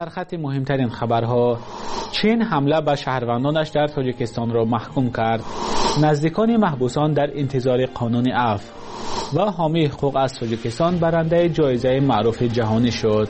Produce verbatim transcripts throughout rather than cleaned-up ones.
سرخط مهمترین خبرها: چین حمله به شهروندانش در تاجیکستان را محکوم کرد. نزدیکان محبوسان در انتظار قانون عفو. و حامی حقوق از تاجیکستان برنده جایزه معروف جهانی شد.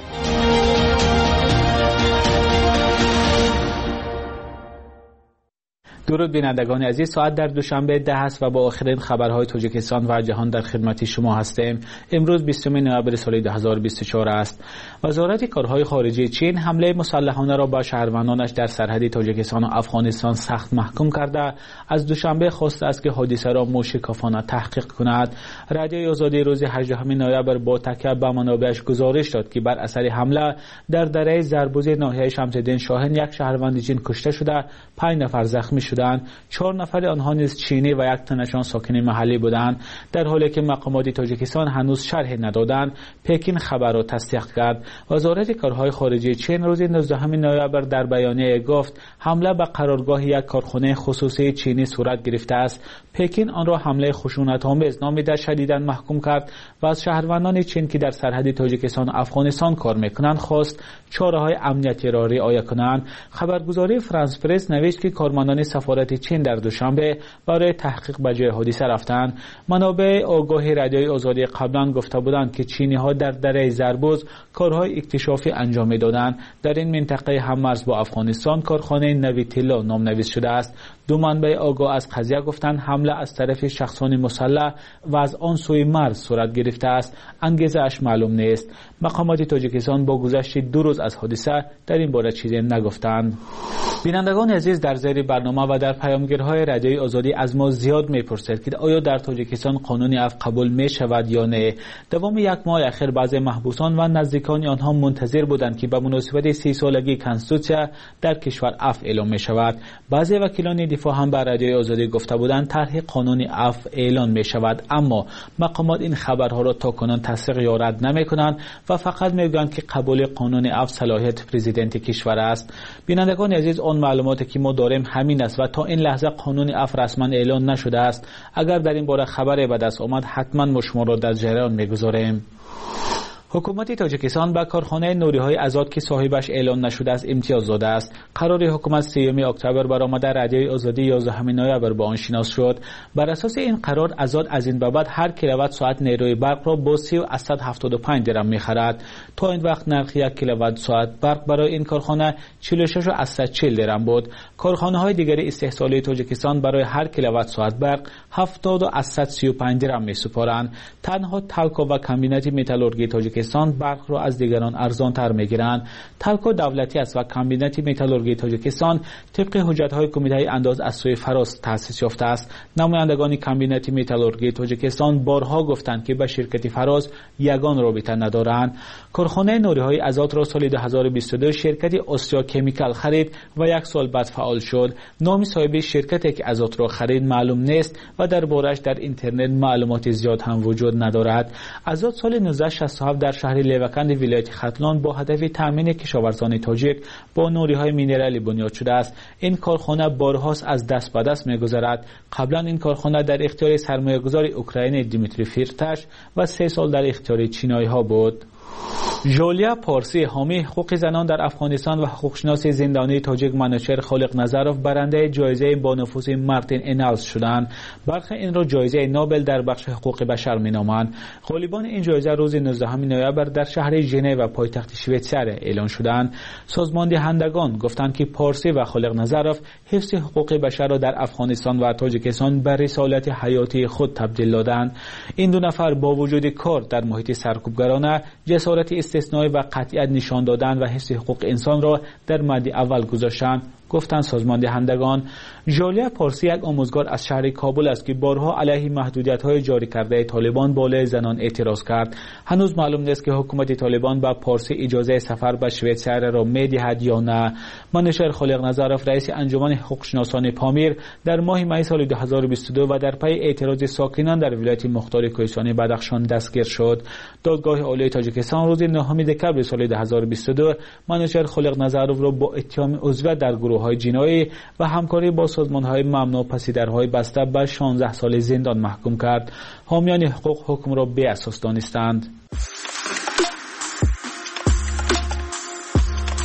درود بینندگان عزیز، ساعت در دوشنبه ده است و با آخرین خبرهای تاجیکستان و جهان در خدمت شما هستیم. امروز بیستم نوامبر سال دو هزار و بیست و چهار است. وزارت کارهای خارجه چین حمله مسلحانه را به شهروندانش در سرحد تاجیکستان و افغانستان سخت محکوم کرده از دوشنبه خواسته است که حادثه را موشکافانه تحقیق کند. رادیوی آزادی روز هجدهم نوامبر با تکیه به منابعش گزارش داد که بر اثر حمله در دره زربوز ناحیه شمس‌الدین شاهین یک شهروند چین کشته شده، پنج نفر زخمی شدند. چهار نفر آنها نیز چینی و یک تنشان ساکن محلی بودند. در حالی که مقامات تاجیکستان هنوز شرح ندادند، پکین خبر را تصدیق کرد. وزارت کارهای خارجه چین روز نوزدهم نوامبر در بیانیه گفت حمله به قرارگاه یک کارخانه خصوصی چینی صورت گرفته است. پکین آن را حمله خشونت‌آمیز نامیده، شدیداً محکوم کرد و از شهروندان چین که در سرحد تاجیکستان و افغانستان کار می‌کنند خواست چاره‌های امنیتی را رعایت کنند. خبرگزاری فرانس پرس نوشت که کارمندان سفارت چین در دوشنبه برای تحقیق به جای حادثه رفتند. منابع آگاهی رادیوی آزادی قبلا گفته بودند که چینی‌ها در دره زربوز کارهای اکتشافی انجام می‌دادند. در این منطقه هم مرز با افغانستان کارخانه نویتیلا نامنویس شده است. دو منبع آگاه از قضیه گفتند حمله از طرف شخصان مسلح و از آن سوی مرز صورت گرفته است. انگیزه اش معلوم نیست. مقامات تاجیکستان با گذشت دو روز از حادثه در این باره چیزی نگفتند. بینندگان عزیز، در زیر برنامه و در پیامگیرهای رادیوی آزادی از ما زیاد میپرسید که آیا در تاجیکستان قانون عفو قبول می شود یا نه. دوام یک ماه اخیر بعضی محبوسان و نزدیکان آنها منتظر بودند که به مناسبت سی سالگی کنستیتوسیا در کشور عفو اعلام می شود. بعضی وکیلان دفاع هم به رادیوی آزادی گفته بودند طرح قانون عفو اعلان می شود، اما مقامات این خبرها را تاکنون تصدیق یا رد نمی کنند و فقط میگویند که قبول قانون عفو صلاحیت پرزیدنت کشور است. بینندگان عزیز، آن معلوماتی که ما داریم همین است و تا این لحظه قانون عفو رسما اعلان نشده است. اگر در این باره خبری به دست آمد حتما ما شما را در جریان میگذاریم. حکومت تاجیکستان به کارخانه نوری‌های آزاد که صاحبش اعلان نشده است امتیاز داده است. قرار حکومت سیوم اکتبر برآمده رادیوی آزادی یازدهم نوامبر با آن شناس شد. بر اساس این قرار آزاد از این بابت هر کیلووات ساعت نیروی برق را با سی و هفتاد و پنج درم می‌خرد. تا این وقت نرخ یک کیلووات ساعت برق برای این کارخانه چهل و شش و چهل درم بود. کارخانه‌های دیگر استحصالی تاجیکستان برای هر کیلووات ساعت برق هفتاد و سی و پنج درم می‌سپارند. تنها تالکو و کمبینات متالورژی تاجیکستان برق را از دیگران ارزان تر میگیرند. تالکو دولتی است و کمبینات متالورژی تاجیکستان طبق حجت‌های کمیته انداز از سوی فراس تأسیس یافته است. نمایندگان کمبینات متالورژی تاجیکستان بارها گفتند که با شرکت فراس یگان رابطه ندارند. کارخانه نوری‌های آزاد را سال دو هزار و بیست و دو شرکت آسیا کمیکال خرید و یک سال بعد فعال شد. نام صاحب شرکتی که آزاد را خرید معلوم نیست و درباره‌اش در اینترنت معلومات زیاد هم وجود ندارد. آزاد سال نوزده شصت و هفت در شهر لیوکند ولایت ختلان با هدف تامین کشاورزان تاجیک با نوری‌های مینرالی بنیاد شده است. این کارخانه بارهاست از دست به دست می‌گذرد. قبلا این کارخانه در اختیار سرمایه‌گذار اوکراینی دیمیتری فیرتاش و سه سال در اختیار چینایی‌ها بود. ژولیا پارسی، حامی حقوق زنان در افغانستان و حقوقشناس زندانی تاجیک منوچهر خالق نظروف برنده جایزه با نفوذ مارتین انالز شدند. برخی این را جایزه نوبل در بخش حقوق بشر می‌نامند. غالبان این جایزه روز نوزدهم نوامبر در شهر ژنو پایتخت شویتزر اعلان شدند. سازمان دهندگان گفتند که پارسی و خالق نظروف حفظ حقوق بشر را در افغانستان و تاجیکستان به رسالت حیاتی خود تبدیل دادند. این دو نفر با وجود کار در محیط سرکوبگرانه جسارت استثنایی و قطعیت نشان دادن و حفظ حقوق انسان را در مد اول گذاشتند. گفتند سازمان دهندگان. ژولیا پارسی یک آموزگار از شهر کابل است که بارها علیه محدودیت‌های جاری کرده طالبان بالای زنان اعتراض کرد. هنوز معلوم نیست که حکومت طالبان با پارسی اجازه سفر به شویتزر را می‌دهد یا نه. منوچهر خالق نظروف رئیس انجمن حقوقشناسان پامیر در ماه می سال دو هزار و بیست و دو و در پی اعتراض ساکنان در ولایت مختار کوهستانی بدخشان دستگیر شد. دادگاه عالی تاجیکستان روز نهم دکمبر سال دو هزار و بیست و دو منوچهر خالق نظروف را با اتهام عضویت در گروه‌های جنایی و همکاری با سازمان‌های ممنوع پسیدرهای بسته به شانزده سال زندان محکوم کرد. حامیان حقوق حکم را بی اساس دانستند.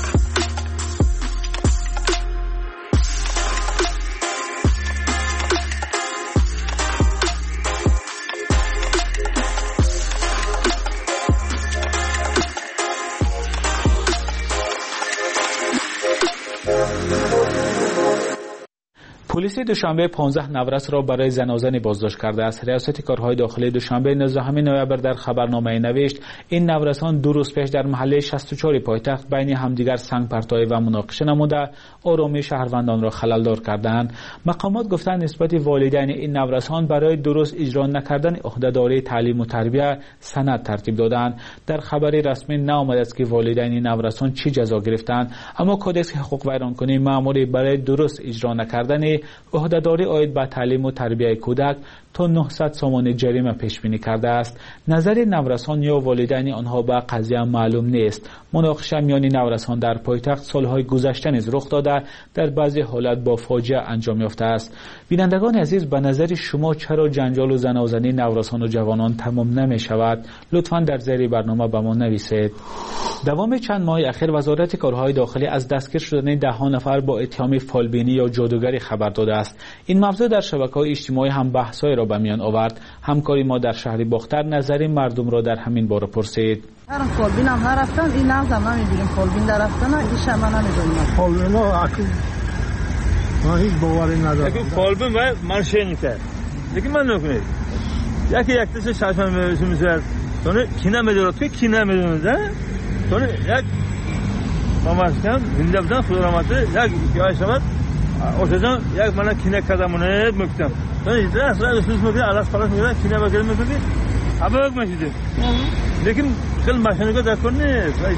پلیس دوشنبه پانزده نورس را برای زنازنی بازداشت کرده است. ریاست کارهای داخلی دوشنبه نوزدهم نوامبر در خبرنامه نوشت این نورسان دو روز پیش در محله شصت و چهار پایتخت بین همدیگر سنگ پرتابی و مناقشه نموده آرامی شهروندان را خلل‌دار کردند. مقامات گفتند نسبت والدین این نورسان برای درست اجرا نکردن عهدهداری تعلیم و تربیت سند ترتیب دادند. در خبری رسمی نآمده است که والدین این نورسان چه جزا گرفتند، اما کدکس حقوق ویرانکنی مأموری برای درست اجرا نکردن عهدهداری عاید به تعلیم و تربیت کودک تا نهصد سومانی جریمه پیش بینی کرده است. نظر نورسان یا والدین آنها به قضیه معلوم نیست. مناقشه میان نورسان در پایتخت سالهای گذشته نیز رخ داده، در بعضی حالت با فاجعه انجام یافته است. بینندگان عزیز، به نظر شما چرا جنجال و زنازنی نورسان و جوانان تمام نمی شود؟ لطفاً در زیر برنامه به ما نویسید. دوام چند ماه اخیر وزارت کارهای داخلی از دستگیر شدن ده ها نفر با اتهام فالبینی یا جادوگری خبر داده است. این موضوع در شبکه‌های اجتماعی هم بحث‌های را به میان آورد. همکاری ما در شهر باختر نظر مردم را در همین باره پرسید. هر فالبین هم هر رفتن این نظر نمی‌بینیم فالبین در رفتن این شما نمی‌دونیم. فالبین ها اكيد ما هیچ باوری ندارم. اگه فالبین و من شنیدم. دیگه من نکنید. یکی یک تیشه شاشم میشه. sonra kine mediyor ki kine mediyor da sonra yak mamaskan gündemden fotoğrafı yak yaşamak o zaman yak bana kine kadamını müktem sonra izle sonra üstüne bir alas falan böyle kine bakalım dedi abi bakma şimdi lekin kıl maşını kadar konne say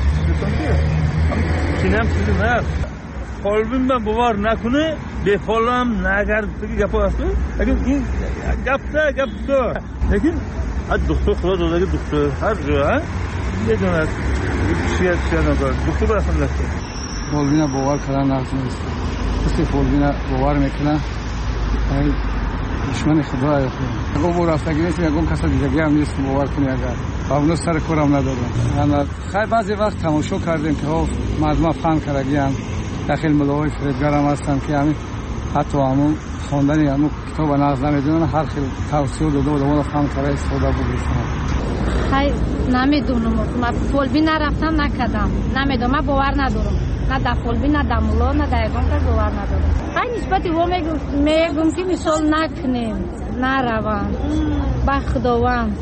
kinem sizi ne kalbim ben bu var ne konu defolam ne kadar ki yapıyorsun lekin yaptı yaptı lekin از دکتر خدا دادگی دکتر هر جا میدوند چیه چیه نداره دکتر برسن دسته فالبینا باور کردن لازم نیست. کسی فالبینا باور میکنه ای دشمن خدا است. اگه او راستگی نیست یکم کسی دیگه هم نیست باور کنه اگر قانون سر کارم ندارم. انا خیلی بعضی وقت تماشا کردیم که ها مردم فهم کردگیان داخل ملاهای فریدگار هم هستن که همین حتی همون خواندن همون کتاب ناز نمیدونن هر خیلی توصیه داده و دوباره فهم کرده استفاده بگیرن. های نمیدونم من فالبین نرفتم نکردم نمیدونم من باور ندارم نه در فالبین نه در مولا نه در اگام که باور ندارم. های نسبتی و میگم که مثال نکنیم نروم با خداوند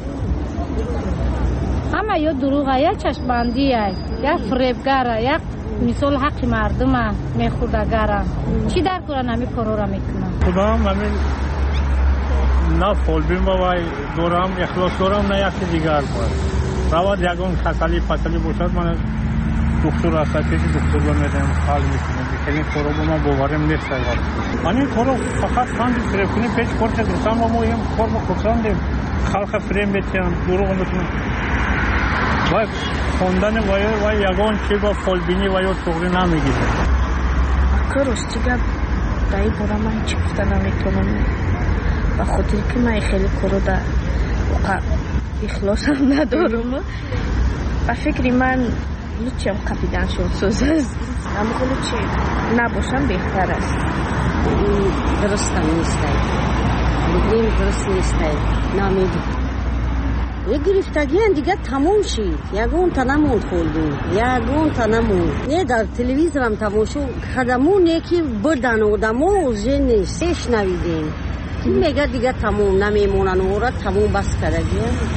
همه یا دروغه یا چشمبندیه یا فریبگره یا مثال حق مردم میخوردگره چی در کنن همی کارو را میکنن خدا هم همین نه فالبین باید دارم اخلاص دارم نه یکی دیگر باید رواد یکون خسالی فصلی باشد من دکتر اساتید دکتر بمیدم حال میکنم که این کارو با من باورم نیست من این کارو فقط خواند تلفنی پیج کار کردم و ما این کار ما کردیم خلق فریم بیتیم دروغ نمیتونم باید خوندن وای وای یگان چی با فالبینی و یا تغری نمیگیره کاروش دیگه دایی برا من چی گفته نمیتونم و خاطر که من خیلی کارو در واقع اخلاص هم ندارم و فکری من لوچیم کپیدن شد سوز است اما خیلی چی نباشم بهتر است این درست هم نیست بگیم درست نیست نامیدی یک گرفتگی هم دیگه تموم شید یکون تا نموند خولدون یکون تا نموند نه در تلویزیون هم تماشا خدمون یکی بردن و دمو زن نیست ایش نویدین این میگه دیگه تموم نمیمونن و را تموم بس کردگی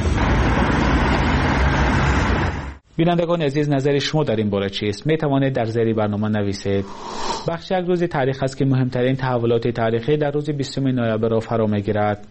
بینندگان عزیز نظر شما در این باره چیست؟ می توانید در زیر برنامه نویسید. بخش یک روز تاریخ است که مهمترین تحولات تاریخی در روز بیستم نوامبر را فرا میگیرد.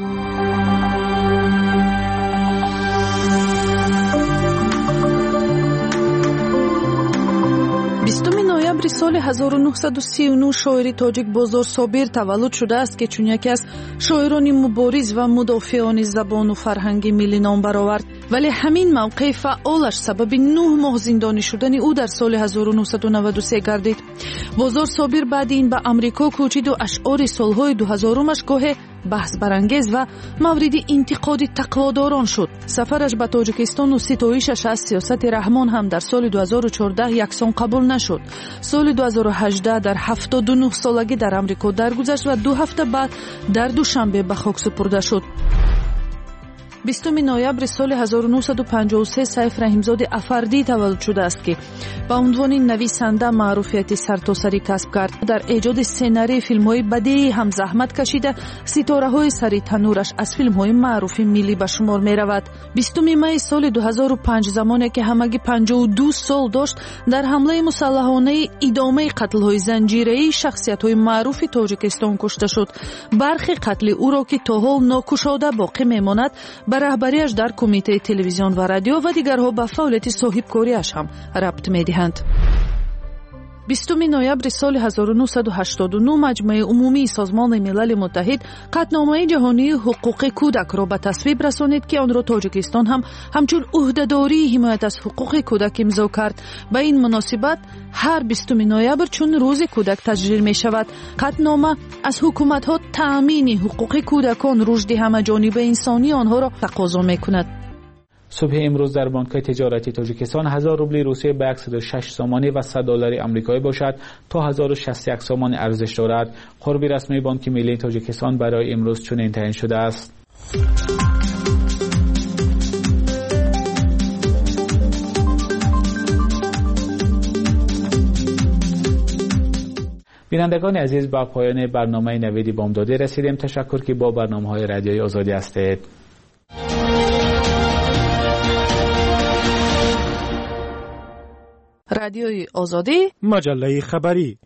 بیستم نوامبر سال هزار و نهصد و سی و نه شاعر تاجیک بازار صابر تولد شده است که چون یکی از شاعران مبارز و مدافعان زبان و فرهنگ ملی نام برآورد، ولی همین موقع فعالش سبب نه ماه زندانی شدن او در سال هزار و نهصد و نود و سه گردید. بازار صابر بعد این به امریکا کوچید و اشعار سالهای دو هزارمش گاه بحث برانگیز و مورد انتقاد تقواداران شد. سفرش به تاجیکستان و ستایشش از سیاست رحمان هم در سال دو هزار و چهارده یکسان قبول نشد. سال دو هزار و هجده در هفتاد و نه سالگی در امریکا درگذشت و دو هفته بعد در دوشنبه به خاک سپرده شد. بیستم نوامبر سال هزار و نهصد و پنجاه و سه سیف رحیمزاد افردی تولد شده است که با عنوان نویسنده معروفیت سرتاسری کسب کرد. در ایجاد سناریوی فیلم‌های بدیعی هم زحمت کشیده. ستاره‌های سری تنورش از فیلم‌های معروف ملی به شمار می‌رود. بیستم می سال دو هزار و پنج زمانی که همگی پنجاه و دو سال داشت، در حمله مسلحانه ادامه قتل‌های زنجیره‌ای شخصیت‌های معروف تاجیکستان کشته شد. برخی قتل او را که تا حال ناکشاده باقی می‌ماند به رهبریش در کمیته تلویزیون و رادیو و دیگرها به فعالیت صاحبکاریش هم ربط می‌دهند. بیستم نوامبر سال هزار و نهصد و هشتاد و نه مجمع عمومی سازمان ملل متحد قطعنامه جهانی حقوق کودک را به تصویب رسانید که آن را تاجیکستان هم همچون عهده‌داری حمایت از حقوق کودک امضا کرد. به این مناسبت هر بیستم نوامبر چون روز کودک تجلیل می شود. قطعنامه از حکومت‌ها تأمین حقوق کودکان، رشد همه‌جانبه انسانی آنها را تقاضا می‌کند. صبح امروز در بانک‌های تجارتی تاجیکستان هزار روبل روسیه به صد و شش سامانه و صد دلار آمریکایی باشد تا هزار و شصت و یک سامانه ارزش دارد. قرب رسمی بانک ملی تاجیکستان برای امروز چنین تعیین شده است. بینندگان عزیز، با پایان برنامه نویدی بامداده رسیدیم. تشکر که با برنامه‌های رادیوی آزادی هستید. رادیوی آزادی، مجله خبری.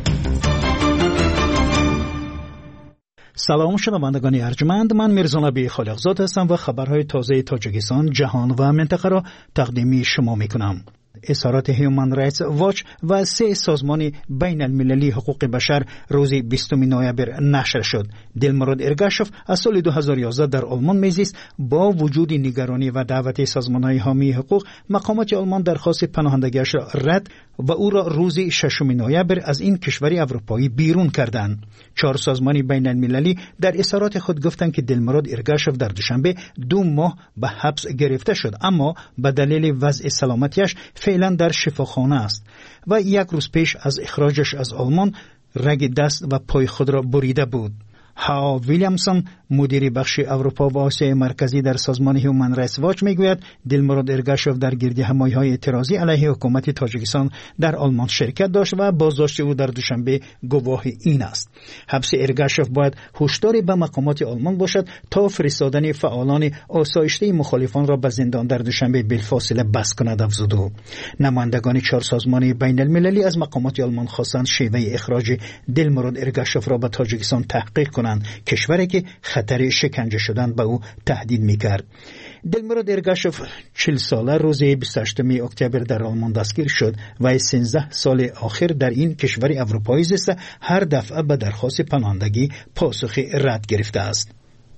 سلام شنوندگان ارجمند، من میرزا نبی خالقزاد هستم و خبرهای تازه تاجیکستان، جهان و منطقه را تقدیم شما میکنم. اظهارات هیومن رایتس واچ و سه سازمان بین المللی حقوق بشر روز بیستم نوامبر نشر شد. دلمراد ارگاشف از سال دو هزار و یازده در آلمان میزیست. با وجود نگرانی و دعوت سازمان‌های حامی حقوق، مقامات آلمان درخواست پناهندگیش را رد و او را روز ششم نوامبر از این کشور اروپایی بیرون کردند. چهار سازمان بین المللی در اظهارات خود گفتند که دلمراد ارگاشف در دوشنبه دو ماه به حبس گرفته شد، اما به دلیل وضع سلامتیش فعلا در شفاخانه است و یک روز پیش از اخراجش از آلمان رگ دست و پای خود را بریده بود. ها ویلیامسون، مدیر بخش اروپا و آسیای مرکزی در سازمان هیومن رایتس واچ میگوید دلمراد ارگاشف در گردهمایی‌های اعتراضی علیه حکومت تاجیکستان در آلمان شرکت داشت و بازداشت او در دوشنبه گواه این است. حبس ارگاشف باید هشداری به مقامات آلمان باشد تا فرستادن فعالان آسایشته مخالفان را به زندان در دوشنبه بالفاصله بس کند، افزود او. نمایندگان چهار سازمان بین المللی از مقامات آلمان خواستند شیوه اخراج دلمراد ارگاشف را به تاجیکستان تحقیق کنند، کشوری که خطر شکنجه شدن به او تهدید میکرد. دلمراد ارگاشف چهل ساله روز بیست و هشتم اکتبر در آلمان دستگیر شد و سیزده سال آخر در این کشور اروپایی زیسته. هر دفعه به درخواست پناهندگی پاسخ رد گرفته است.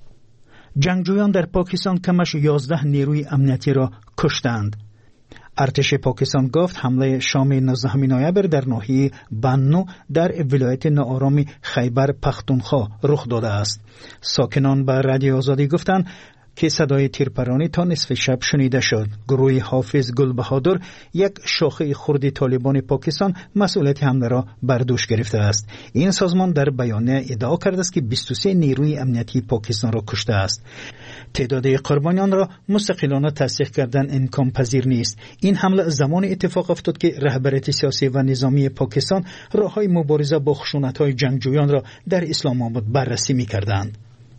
جنگجویان در پاکستان کمش یازده نیروی امنیتی را کشتند. ارتش پاکستان گفت حمله شام نوزدهم نوامبر در ناحیه بنو در ولایت ناآرام خیبر پختونخوا رخ داده است. ساکنان به رادیو آزادی گفتند که صدای تیرپرانی تا نصف شب شنیده شد. گروه حافظ گل بهادر، یک شاخه خرد طالبان پاکستان، مسئولیت حمله را بر دوش گرفته است. این سازمان در بیانیه ادعا کرده است که بیست و سه نیروی امنیتی پاکستان را کشته است. تعداد قربانیان را مستقلانه تصدیق کردن امکان پذیر نیست. این حمله زمان اتفاق افتاد که رهبریت سیاسی و نظامی پاکستان راههای مبارزه با خشونت‌های جنگجویان را در اسلام آباد بررسی می‌کردند.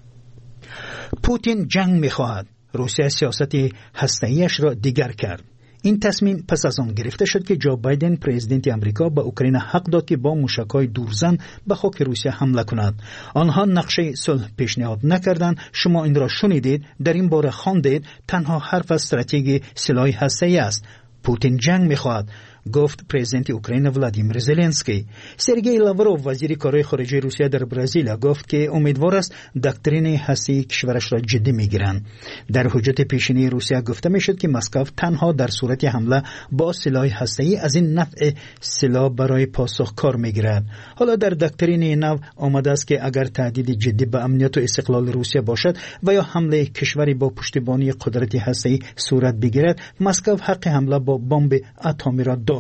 پوتین جنگ می‌خواهد. روسیه سیاست هسته‌ایش را دیگر کرد. این تصمیم پس از آن گرفته شد که جو بایدن پرزیدنت آمریکا به اوکراین حق داد که با موشک‌های دورزن به خاک روسیه حمله کند. آنها نقشه صلح پیشنهاد نکردند. شما این را شنیدید، در این باره خواندید. تنها حرف استراتژی سلاح هسته‌ای است. پوتین جنگ می‌خواهد، گفت پرزیدنت اوکراین ولادیمیر زلنسکی. سرگئی لاوروف، وزیر کارهای خارجه روسیه در برزیل، گفت که امیدوار است دکترین هسته‌ای کشورش را جدی میگیرند. در حجت پیشینی روسیه گفته میشد که مسکو تنها در صورت حمله با سلاح هسته‌ای از این نوع سلاح برای پاسخ کار میگیرد. حالا در دکترین نو آمده است که اگر تهدید جدی به امنیت و استقلال روسیه باشد و یا حمله کشوری با پشتیبانی قدرت هسته‌ای صورت بگیرد، مسکو حق حمله با بمب اتمی را دارد.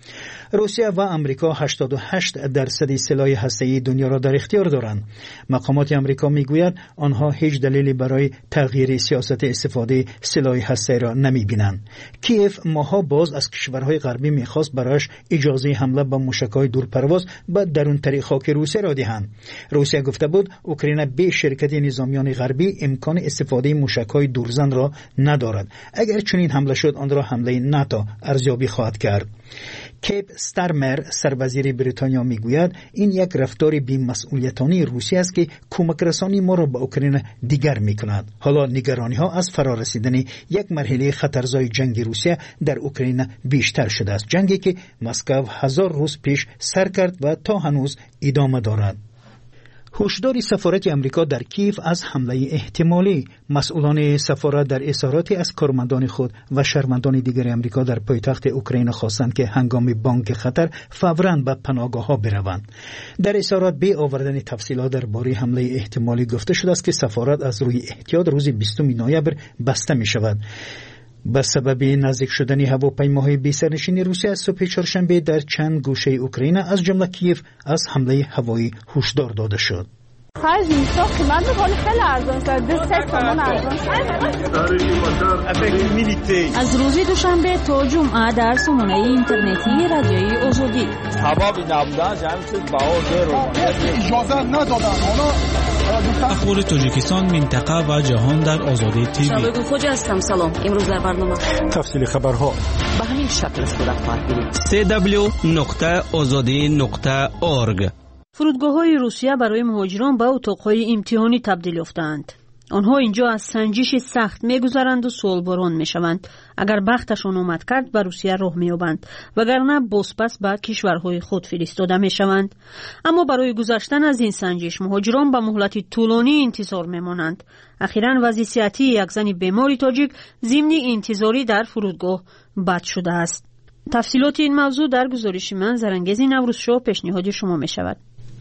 روسیه و آمریکا هشتاد و هشت درصد سلاح هسته‌ای دنیا را در اختیار دارند. مقامات آمریکا میگویند آنها هیچ دلیلی برای تغییر سیاست استفاده سلاح هسته‌ای را نمی‌بینند. کیف ماها باز از کشورهای غربی می‌خواست برایش اجازه حمله به موشک‌های دورپرواز به درون‌ترین خاک روسیه را دهند. روسیه گفته بود اوکراین به شرکت نظامیان غربی امکان استفاده موشک‌های دورزن را ندارد. اگر چنین حمله شد آن را حمله ناتو ارزیابی خواهد کرد. کیپ ستارمر سربازی بریتانیا میگوید این یک رفتار بی‌مسئولیتانه روسیه است که کمک رسانی ما را به اوکراین دیگر میکند. حالا نگرانی ها از فرارسیدن یک مرحله خطرزای جنگ روسیه در اوکراین بیشتر شده است، جنگی که مسکو هزار روز پیش سر کرد و تا هنوز ادامه دارد. هشدار سفارت امریکا در کیف از حمله احتمالی. مسئولان سفارت در اظهاراتی از کارمندان خود و شهروندان دیگر امریکا در پایتخت اوکراین خواستند که هنگام بانک خطر فوراً به پناهگاه‌ها بروند. در اظهارات به آوردن تفصیلات درباره حمله احتمالی گفته شده است که سفارت از روی احتیاط روز بیستم نوامبر بسته می شود. به سبب نزدیک شدن هواپیماهای بی سرنشین روسیه از صبح چهارشنبه در چند گوشه اوکراین از جمله کیف از حمله هوایی هشدار داده شد. خرج نیستا قیمت بکنی خیلی ارزان شد. دست تومان ارزان شد. از روز دوشنبه تا جمعه در سامانه اینترنتی رادیوی آزادی. هوا نبودن جمع شد بهار اجازه ندادن. حالا اخبار تاجیکستان، منطقه و جهان در آزادی تیوی. شبگون خوجا هستم. سلام. امروز در برنامه تفصیل خبرها به همین شکل صورت خواهد گرفت. سی دبلیو نقطه آزادی نقطه اورگ. فرودگاه‌های روسیه برای مهاجران به اتاق‌های امتحانی تبدیل یافتند. آنها اینجا از سنجش سخت می‌گذرند و سوالباران می‌شوند. اگر بختشان آمد کرد به روسیه راه می‌یابند، وگرنه بازپس به کشورهای خود فرستاده می‌شوند. اما برای گذشتن از این سنجش مهاجران به مهلت طولانی انتظار می‌مانند. اخیراً وضع صحتی یک زن بیمار تاجیک ضمن انتظاری در فرودگاه بد شده است. تفصیلات این موضوع در گزارش من زرنگز نوروزشو پیشنهاد شما می‌شود.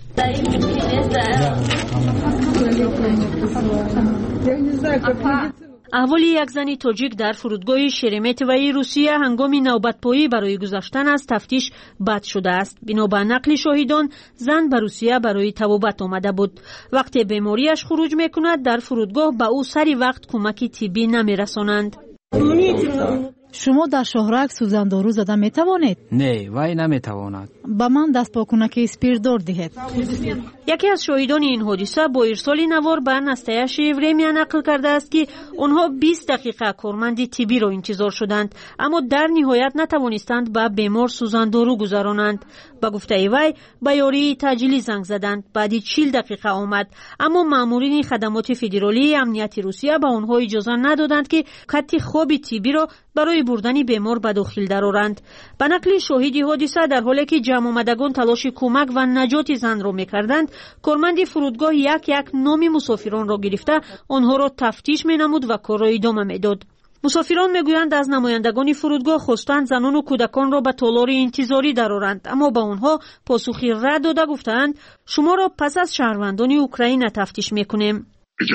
احوال یک زن تاجیک در فرودگاه شرمتوی روسیه هنگام نوبت‌پایی برای گذشتن از تفتیش بد شده است. بنابر نقل شاهدان زن به روسیه برای طبابت آمده بود. وقتی بیماریش خروج میکند در فرودگاه به او سری وقت کمک طبی نمیرسانند. شما در شهرک سوزن دارو زده می توانید؟ نه، وای نمی تواند. با من دست پاکنک اسپیردور دهید. یکی از شاهدان این حادثه با ارسال نوار به نستایش ورمیا نقل کرده است که آنها بیست دقیقه کارمند طبی را انتظار شدند، اما در نهایت نتوانستند به بیمار سوزن دارو گذارانند. با گفته وی به یاری تجلی زنگ زدند. بعد چهل دقیقه آمد، اما مامورین خدمات فدرالی امنیت روسیه به آنها اجازه ندادند که خط خواب طبی را برای بردن بیمار به داخل درآورند. به نقل شاهدی حادثه در حالی که جمع آمدگان تلاش کمک و نجات زن را می‌کردند، کارمند فرودگاه یک یک نام مسافران را گرفته آنها را تفتیش می‌نمود و کار را ادامه می‌داد. مسافران میگویند از نمایندگان فرودگاه خواستند زنان و کودکان را به تالار انتظاری درآورند، اما به آنها پاسخی رد داده گفتند شما را پس از شهروندان اوکراین تفتیش می‌کنیم.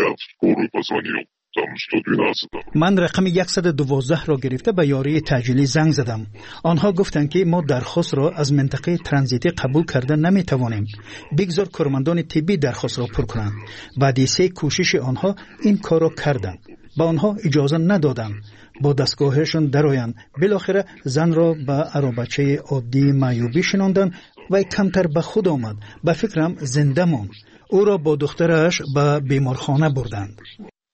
من رقم صد و دوازده را گرفته به یاری تجلی زنگ زدم. آنها گفتند که ما درخواست را از منطقه ترانزیتی قبول کرده نمی توانیم. بگذار کارمندان طبی درخواست را پر کنند. بعد سه کوشش آنها این کار را کردند. با آنها اجازه ندادند با دستگاهشون درآیند. بالاخره زن را به عربچه عادی معیوبی شناندند و کمتر به خود آمد. به فکرم زنده ماند. او را با دخترش به بیمارخانه بردند.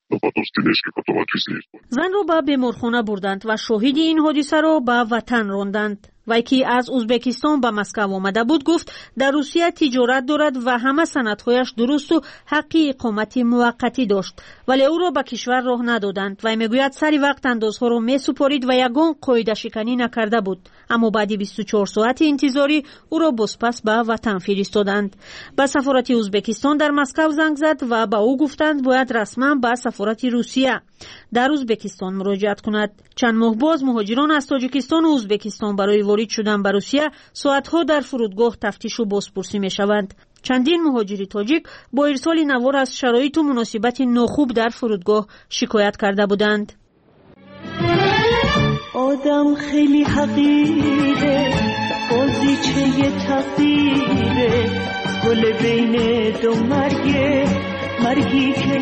زن را به بیمارخانه بردند و شاهد این حادثه را به وطن راندند. وی که از ازبکستان به مسکو آمده بود گفت در روسیه تجارت دارد و همه سندهایش درست و حقی اقامت موقتی داشت، ولی او را به کشور راه ندادند. وی میگوید سری وقت اندازها را می سپارید و یگان قاعده شکنی نکرده بود، اما بعد بیست و چهار ساعت انتظاری او را بازپس به وطن فرستادند. به سفارت ازبکستان در مسکو زنگ زد و به او گفتند باید رسما به سفارت روسیه در ازبکستان مراجعت کند. چند ماه باز مهاجران از تاجیکستان و ازبکستان برای وارد شدن به روسیه ساعتها در فرودگاه تفتیش و بازپرسی میشوند. چندین مهاجر تاجیک با ارسال نوار از شرایط و مناسبت ناخوب در فرودگاه شکایت کرده بودند. آدم خیلی حقیره بازیچه تقدیره گل بین دو مرگه مرگی که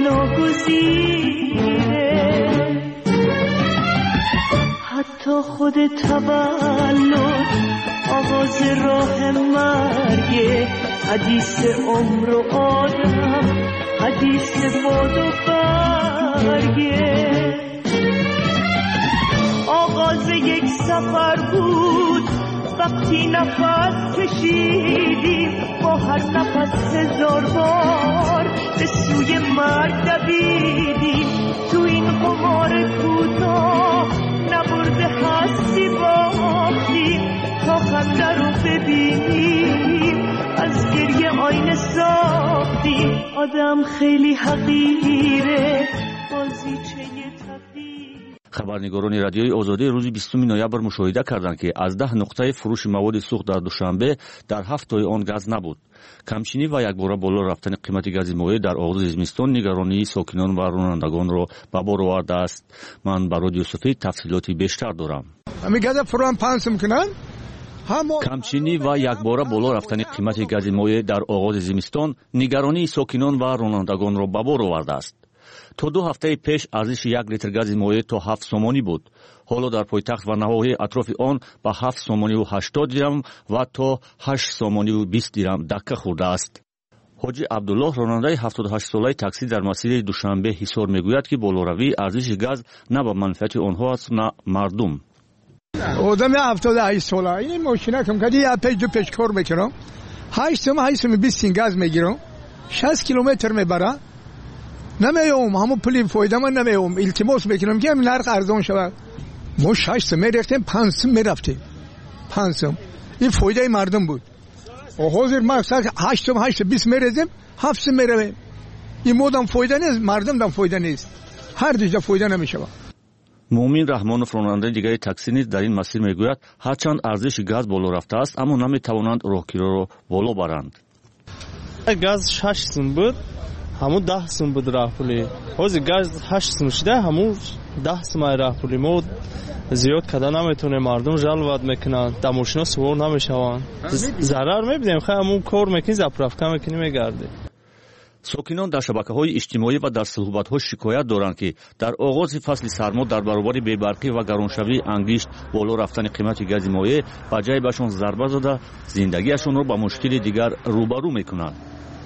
ناگزیره حتی خود تولد آغاز راه مرگه حدیث عمر و آدم حدیث باد و برگه آغاز یک سفر بود وقتی نفس کشیدیم با هر نفس هزار بار به سوی مرگ دویدیم تو این قمار کوتاه نبرده هستی باختیم تا خنده رو ببینیم از گریه آینه ساختیم آدم خیلی حقیره بازیچه خبرنگارانی رادیوی آزادی روز بیستم نوامبر مشاهده کردند که از ده نقطه فروش مواد سوخت در دوشنبه در هفت تای آن گاز نبود. کمچینی و یکباره بالا رفتن قیمت گاز مایع در آغاز زمستان نگرانی ساکنان و رانندگان را به بار آورده است. من با رادیو سفید تفصیلاتی بیشتر دارم. همین گاز فروان پانس میکنن؟ کمچینی و یکباره بالا رفتن قیمت گاز مایع در آغاز زمستان نگرانی ساکنان و رانندگان را به بار آورده است. تا دو هفته پیش ارزش یک لیتر گاز مایع تا هفت سومانی بود. حالا در پایتخت و نواحی اطراف آن به هفت سومانی و هشتاد درم و تا هشت سومانی و بیست درم دکه خورده است. حاجی عبدالله راننده هفتاد و هشت ساله تاکسی در مسیر دوشنبه حصار میگوید که بالاروی ارزش گاز نه به منفعت آنها است نه مردم. آدم هفتاد و هشت ساله این ماشینه کم کردی یه پیش دو پیش کار میکنم هشت سوم هشت سوم بیست گاز میگیرم شصت کیلومتر میبرم نمیام همون پولی فایده من نمیام التماس میکنم که همین نرخ ارزان شود. ما شش سم میرفتیم پنج سم میرفتیم پنج سم این فایده مردم بود. و حاضر مقصد هشت سم هشت بیست میرزیم هفت سم میرویم. این مودم فایده نیست مردم دم فایده نیست هر دیجا فایده نمیشه. مومین رحمانوف راننده دیگر تاکسی نیز در این مسیر میگوید هرچند ارزش گاز بالا رفته است اما نمیتوانند راهگیرا را بالا برند. گاز شش سم بود همون ده سم بود راه پولی. حاضر گاز هشت سم شده همون ده سم راه پولی. ما زیاد کده نمیتونه مردم جلوت میکنن دموشنا سوار نمیشوند ضرر میبینیم خیلی همون کار میکنی زپرافکه میکنی میگرده. ساکنان در شبکه‌های اجتماعی و در صحبت‌ها شکایت دارند که در آغاز فصل سرما در برابر بی‌برقی و گرانشوی انگشت بالا رفتن قیمت گاز مایع به جای بهشان ضربه زده زندگیشان را با مشکل دیگر روبرو میکنند.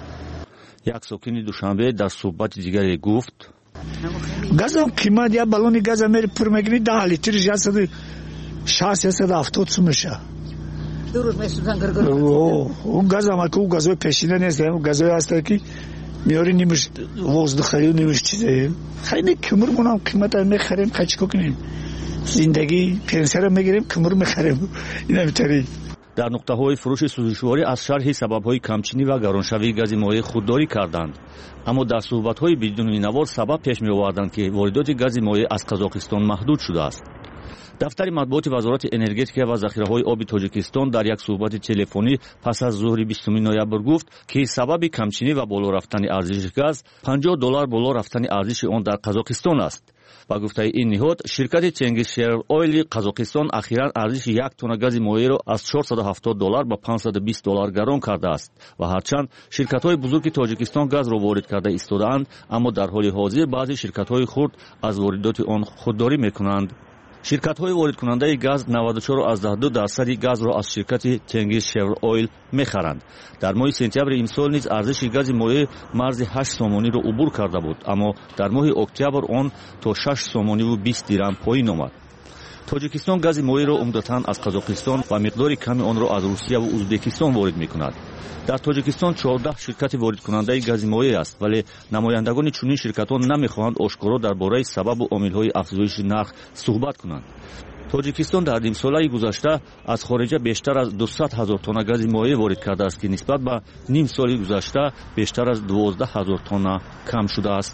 یک ساکن دوشنبه در صحبت دیگری گفت گاز قیمت یا بالون گاز میره پر میگیری ده لیتر جاست شصت تا هفتاد سوم میشه. درست میسوزن گرگر. اون گاز هم که اون گازهای پیشینه نیست اون گازهای هست که میاری نیمش وزدخری و نیمش چیزه خیلی کمرمون هم قیمت هم میخریم خیلی کنیم زندگی پنسر هم میگیریم کمر میخریم این همینطوری. در نقطه های فروش سوزشواری از شرح سبب های کمچینی و گرانشوی گاز مایع خودداری کردند اما در صحبت های بدون نوار سبب پیش می آوردند که واردات گاز مایع از قزاقستان محدود شده است. دفتر مطبوعات وزارت انرژتیک و ذخیره‌های آب تاجیکستان در یک صحبت تلفنی پس از ظهر بیستم نوامبر گفت که سبب کمچینی و بالا رفتن ارزش گاز پنجاه دلار بالا رفتن ارزش آن در قزاقستان است. با گفته این نهاد شرکت چنگیز شیر اویل قزاقستان اخیراً ارزش یک تن گاز مایع را از چهارصد و هفتاد دلار به پانصد و بیست دلار گران کرده است و هرچند شرکت‌های بزرگ تاجیکستان گاز را وارد کرده ایستاده‌اند اما در حال حاضر بعضی شرکت‌های خرد از واردات آن خودداری می‌کنند. شرکت‌های وارد کننده گاز نود و چهار ممیز دو درصد گاز را از شرکت چنگیز شیر اویل می‌خرند. در ماه سپتامبر امسال نیز ارزش گاز مایع مرز هشت سومانی را عبور کرده بود اما در ماه اکتبر آن تا شش سومانی و بیست درم پایین آمد. تاجیکستان گاز مایع را عمدتاً از قزاقستان و مقدار کمی آن را از روسیه و ازبکستان وارد می‌کند. در تاجیکستان چهارده شرکت وارد کننده گاز مایع است ولی نمایندگان چنین شرکت‌ها نمی‌خواهند آشکارا درباره سبب و عامل‌های افزایش نرخ صحبت کنند. تاجیکستان در نیم ساله گذشته از خارج بیشتر از دویست هزار تن گاز مایع وارد کرده است که نسبت به نیم سال گذشته بیشتر از دوازده هزار تن کم شده است.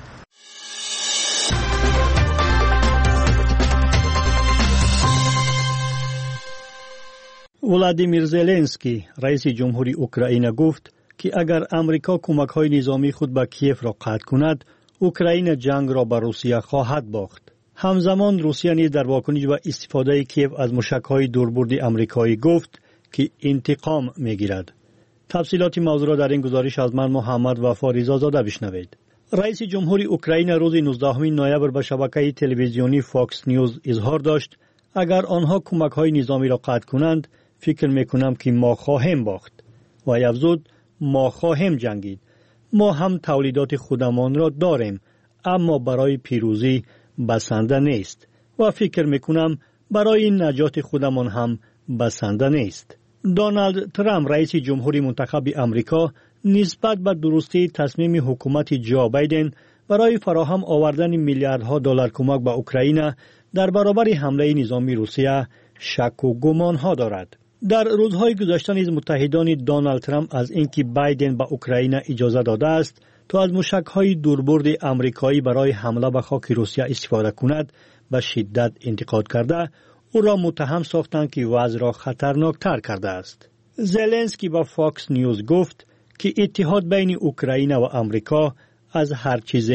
ولادیمیر زلنسکی رئیس جمهوری اوکراین گفت که اگر امریکا کمک‌های نظامی خود به کیف را قطع کند اوکراین جنگ را به روسیه خواهد باخت. همزمان روسیه نیز در واکنش به استفاده کیف از موشک‌های دوربرد آمریکایی گفت که انتقام میگیرد. تفصیلات موضوع را در این گزارش از من محمد وفاریزا زاده بشنوید. رئیس جمهوری اوکراین روز نوزدهم نوامبر به شبکه تلویزیونی فاکس نیوز اظهار داشت اگر آنها کمک‌های نظامی را قطع کنند فکر میکنم که ما خواهیم باخت و افزود ما خواهیم جنگید. ما هم تولیدات خودمان را داریم اما برای پیروزی بسنده نیست و فکر میکنم برای نجات خودمان هم بسنده نیست. دونالد ترامپ رئیس جمهوری منتخب امریکا نسبت به درستی تصمیم حکومت جو بایدن برای فراهم آوردن میلیاردها دلار کمک به اوکراین در برابر حمله نظامی روسیه شک و گمان ها دارد. در روزهای گذشته نیز متحدان دونالد ترامپ از اینکه بایدن به اوکراین اجازه داده است تا از موشک‌های دوربرد آمریکایی برای حمله به خاک روسیه استفاده کند به شدت انتقاد کرده او را متهم ساختند که وضع را خطرناکتر کرده است. زلنسکی با فاکس نیوز گفت که اتحاد بین اوکراین و آمریکا از هر چیز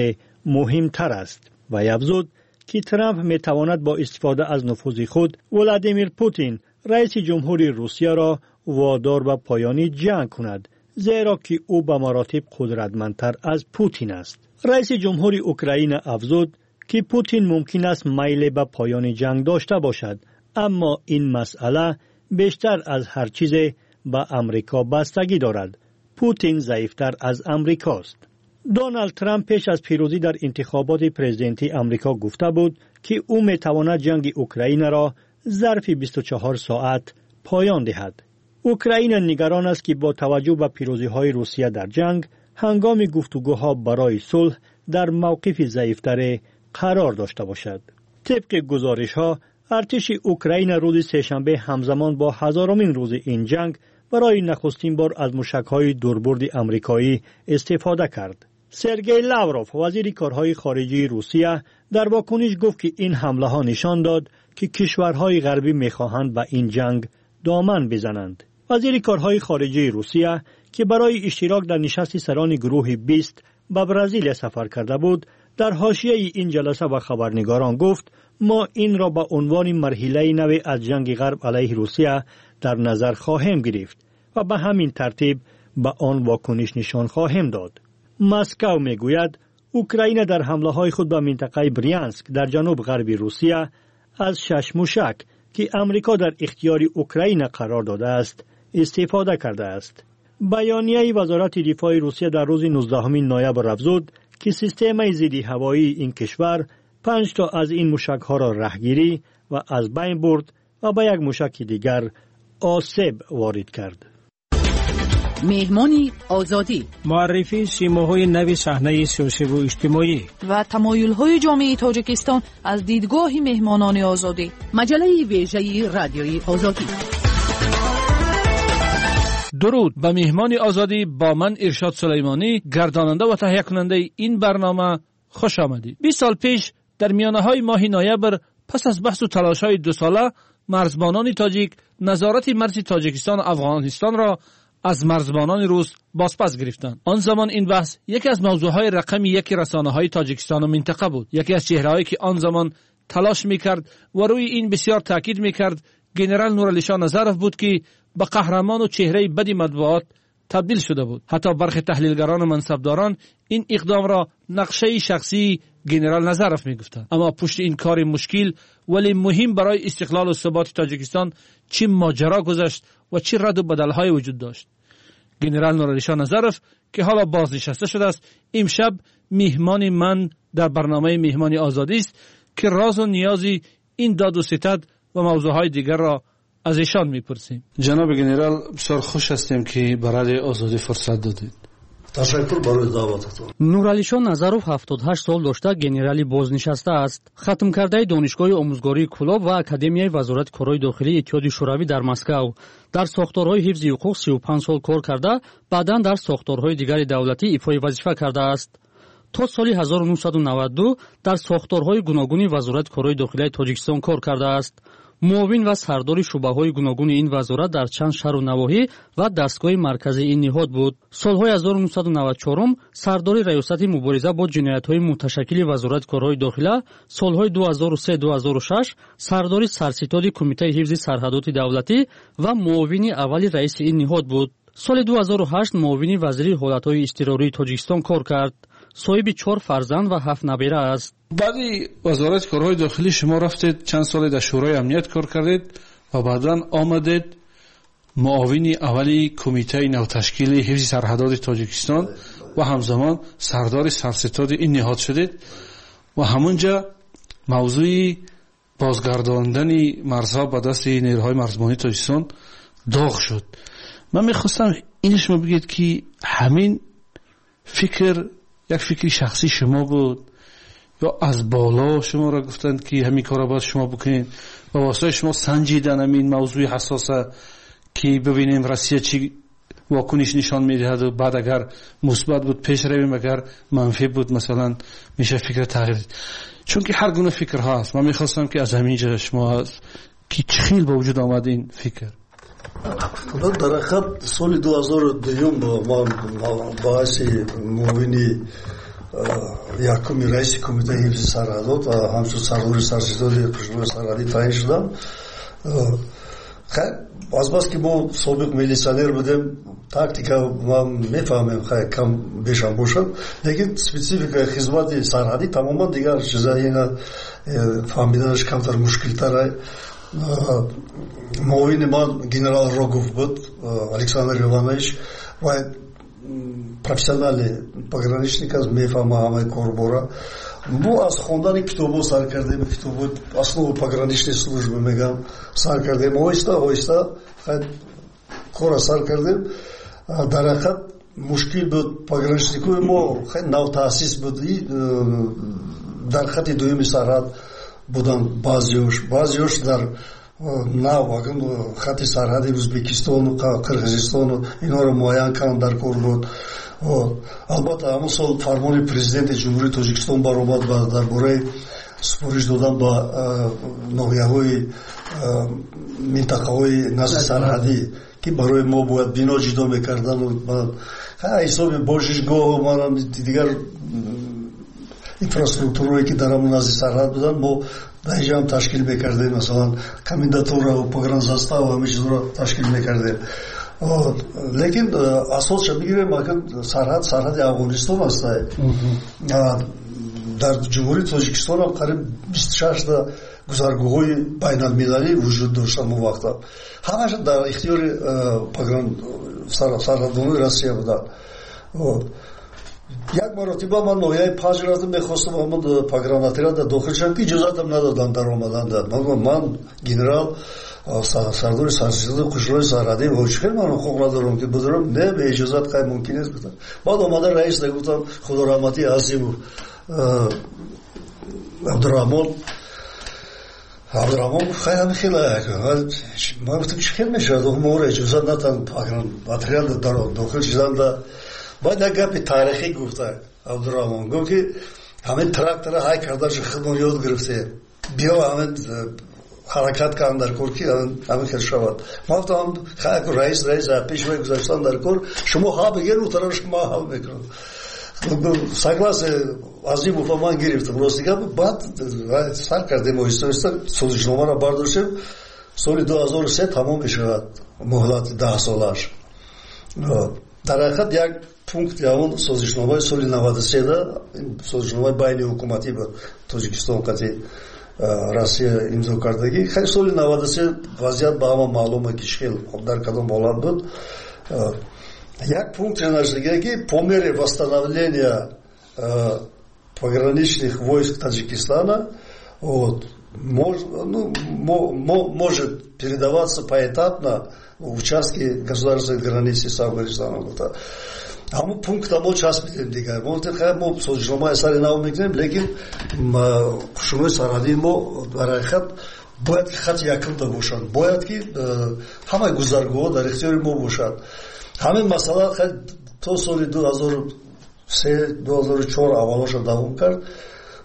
مهمتر است و افزود که ترامپ می تواند با استفاده از نفوذ خود ولادیمیر پوتین رئیس جمهوری روسیه را وادار به پایان جنگ کند زیرا که او به مراتب قدرتمندتر از پوتین است. رئیس جمهوری اوکراین افزود که پوتین ممکن است میل به پایان جنگ داشته باشد اما این مسئله بیشتر از هر چیز به امریکا بستگی دارد. پوتین ضعیفتر از امریکاست. دونالد ترامپ پیش از پیروزی در انتخابات پرزیدنتی امریکا گفته بود که او می تواند جنگ اوکراین را ظرف بیست و چهار ساعت پایان دهد. اوکراین نگران است که با توجه به پیروزی‌های روسیه در جنگ هنگام گفتگوها برای صلح در موقف ضعیفتر قرار داشته باشد. طبق گزارش‌ها ارتش اوکراین روز سه‌شنبه همزمان با هزارمین روز این جنگ برای نخستین بار از موشک‌های دوربرد آمریکایی استفاده کرد. سرگئی لاوروف وزیر کارهای خارجه روسیه در واکنش گفت که این حمله ها نشان داد که کشورهای غربی می‌خواهند به این جنگ دامن بزنند. وزیر کارهای خارجه روسیه که برای اشتراک در نشست سران گروه بیست به برزیل سفر کرده بود در حاشیه این جلسه با خبرنگاران گفت ما این را به عنوان مرحله نو از جنگ غرب علیه روسیه در نظر خواهیم گرفت و به همین ترتیب به آن واکنش نشان خواهیم داد. مسکو میگوید اوکراین در حمله های خود به منطقه بریانسک در جنوب غرب روسیه از شش موشک که امریکا در اختیار اوکراین قرار داده است استفاده کرده است. بیانیه وزارت دفاع روسیه در روز نوزدهم نوامبر افزود که سیستم ضد هوایی این کشور پنج تا از این موشک ها را رهگیری و از بین برد و به یک موشک دیگر آسیب وارد کرد. مهمانی آزادی، معرفی سیماهای نو صحنه سیاسی و اجتماعی و تمایل‌های جامعه تاجیکستان از دیدگاه مهمانان آزادی. مجله ویژه رادیوی آزادی. درود به مهمان آزادی با من ارشاد سلیمانی، گرداننده و تهیه کننده این برنامه خوش آمدید. بیست سال پیش در میانه‌های ماه نوامبر پس از بحث و تلاش‌های دو ساله مرزبانان تاجیک نظارت مرز تاجیکستان و افغانستان را از مرزبانان روس بازپس گرفتند. آن زمان این بحث یکی از موضوعهای رقم یک رسانه‌های تاجیکستان و منطقه بود. یکی از چهره‌هایی که آن زمان تلاش می‌کرد و روی این بسیار تاکید می‌کرد ژنرال نورعلی شاه نظرف بود که به قهرمان و چهره بدی مطبوعات تبدیل شده بود. حتی برخی تحلیلگران و منصبداران این اقدام را نقشه شخصی ژنرال نظرف می‌گفتند. اما پشت این کار مشکل ولی مهم برای استقلال و ثبات تاجیکستان چه ماجرا گذشت و چه رد و بدل‌های وجود داشت. ژنرال نورعلی شاه نظرف که حالا بازنشسته شده است امشب مهمان من در برنامه مهمانی آزادی است که راز و نیازی این داد و ستد و موضوعهای دیگر را از ایشان میپرسیم. جناب ژنرال بسیار خوش هستیم که برای آزادی فرصت دادید. تشکر برای دعوتتون. نورعلی شاه نظرف هفتاد و هشت سال داشته گنرالی بازنشسته است. ختم کرده دانشگاه آموزگاری کلاب و اکادمیای وزارت کارهای داخلی اتحاد شوروی در مسکو در ساختارهای حفظ حقوق سی و پنج سال کار کرده، بعداً در ساختارهای دیگر دولتی ایفای وظیفه کرده است. تا سال هزار و نهصد و نود و دو در ساختارهای گوناگون وزارت کارهای داخلی تاجیکستان کار کرده است. муовин ва сардори шӯъбаҳои гуногуни ин вазорат дар чанд шаҳру навоҳӣ ва дастгоҳи марказии ин ниҳод буд. солҳои ҳазору нуҳсаду навад و чорум сардори раёсати мубориза бо ҷиноятҳои муташаккили вазорати корҳои дохила, солҳои ду ҳазору се - ду ҳазору шаш сардори сарситоди кумитаи ҳифзи сарҳадоти давлатӣ ва муовини аввали раиси ин ниҳод буд. соли ду ҳазору ҳашт муовини вазири ҳолатҳои изтирории Тоҷикистон кор кард. соҳиби чор фарзанд ва ҳафт набира аст. баъди вазорати корҳои дохилӣ шумо рафтед чанд соле дар шӯрои амният кор кардед ва баъдан омадед муовини аввали кумитаи навташкили ҳифзи сарҳадоти Тоҷикистон ва ҳамзамон сардори сарситоди ин ниҳод шудед ва ҳамунҷа мавзӯи бозгардондани марзҳо ба дасти нерӯҳои марзбонии Тоҷикистон доғ шуд. ман мехостам ин шумо бигед ки ҳамин фикр як фикри шахси шумо буд ё аз боло шуморо гуфтанд ки ҳамин корро бояд шумо бикунед ва воситаи шумо санҷидан ҳамин мавзӯи ҳасоса ки бибинем Россия чӣ вокуниш нишон медиҳад ва баъд агар мусбат буд пеш равем, агар манфӣ буд масалан меша фикр тағйир дид. чунки ҳар гуна фикрҳо ҳаст. ман мехостам ки аз ҳамин ҷо шумо ки чӣ хел ба вуҷуд омад ин фикр? дар ҳақиқат соли ду ҳазору дуюм ман ба ҳайси муовини якуми раиси кумитаи ҳифзи сарҳадот ва ҳамчун сардори сарситоди қушбои сарҳадӣ таъин шудам. азбаски мо собиқ милитсионер будем, тактика ман мефаҳмем хай кам бешам бошад, лекин спецификаи хизмати сарҳадӣ тамоман дигар чиза, ина фаҳмиданаш камтар мушкилтара. муовини ман генерал Рогов буд, Александр Иванович, ва профессиональный пограничник аст, мефаҳма ҳамаи корбора. мо аз хондани китобо сар кардем, китобо основу пограничной службы мегам сар кардем, оҳиста оҳиста кора сар кардем. дар ҳақиқат мушкил буд, пограничникои мо хеле навтаъсис буд, дар хати дуюми сарҳад буданд баъзеош баъзеош дар нав хати сарҳади Ӯзбекистону Қирғизистону инҳоро муайян карданд, дар кор буд. албатта ҳамон сол фармони президенти ҷумҳурии Тоҷикистон баромад дар бораи супориш додан ба ноҳияҳои минтақаҳои назди сарҳадӣ ки барои мо бояд бино ҷидо мекардану ҳисоби бошишгоҳу манам дигар инфраструктурае ки дар ҳамон назди сарҳад буданд мо дар инҷа ҳам ташкил мекардем, масалан комендатураву погранзаставу ҳамин чизро ташкил мекардем. лекин асосша бигирем, сарҳад сарҳади Афғонистон аст. дар ҷумҳурии Тоҷикистон ҳам қариб бисту шашта гузаргоҳҳои байналмилалӣ вуҷуд доштанд. мо вақта ҳамаша дар ихтиёри сарҳадонои Россия буданд. як маротиба ман ноҳияи панҷ рафтам, мехостам ҳамон погранотряда дохил шудам ки иҷозатам надоданд дар омадан. ман генерал сардори сарситоди қушрои сарҳадӣ ҳоҷихел ман хоҳ надорам ки будорам, не бе иҷозат қай мумкин нест гуфтам. баъд омада раис гуфтам худораҳмати азиму абдураҳмон абдураҳмон гуфт хай ҳами хела ман гуфтам чӣ хел мешавад, моро иҷозат натан погранотряда дохил шуданда. баъд як гапи таърихӣ гуфта абдураҳмон, гуфт ки ҳамин трактора ҳай кардашу худмон ёд гирифтем, биё ҳамин ҳаракат кардам дар кор ки ҳамин хел шавад. ман гуфтам хай раис раис пешвай гузаштан дар кор, шумо ҳа бигер муҳтарам, шумо ҳал мекунам. согласие азимов ман гирифтам, рости гап. баъд сар кардем оҳиста оҳиста, созишномаро бардоштем. соли ду ҳазору се тамом мешавад муҳлати даҳ солаш. дар ҳақиқат як пункти ҳамон созишномаи соли наваду се да, созишномаи байни ҳукуматӣ ба Тоҷикистон қати Россия имзо кардагӣ. хай соли наваду се вазъият ба ҳама маълума ки хел дар кадом ҳолат буд. як пункт наштига ки по мере восстановления пограничных войск Таджикистана вот, мож, ну, мо, может передаваться поэтапно участки государственной границы с Афганистаном. ҳамон пункта мо часп медем дигар. мо хай мо созишномаи сари нав мекунем, лекин қушрои сарҳадии мо дар ҳақиқат бояд ки хати якумда бошанд, бояд ки ҳамаи гузаргоҳҳо дар ихтиёри мо бошад. ҳамин масъала то соли ду ҳазору се - ду ҳазору чор аввалоша давом кард.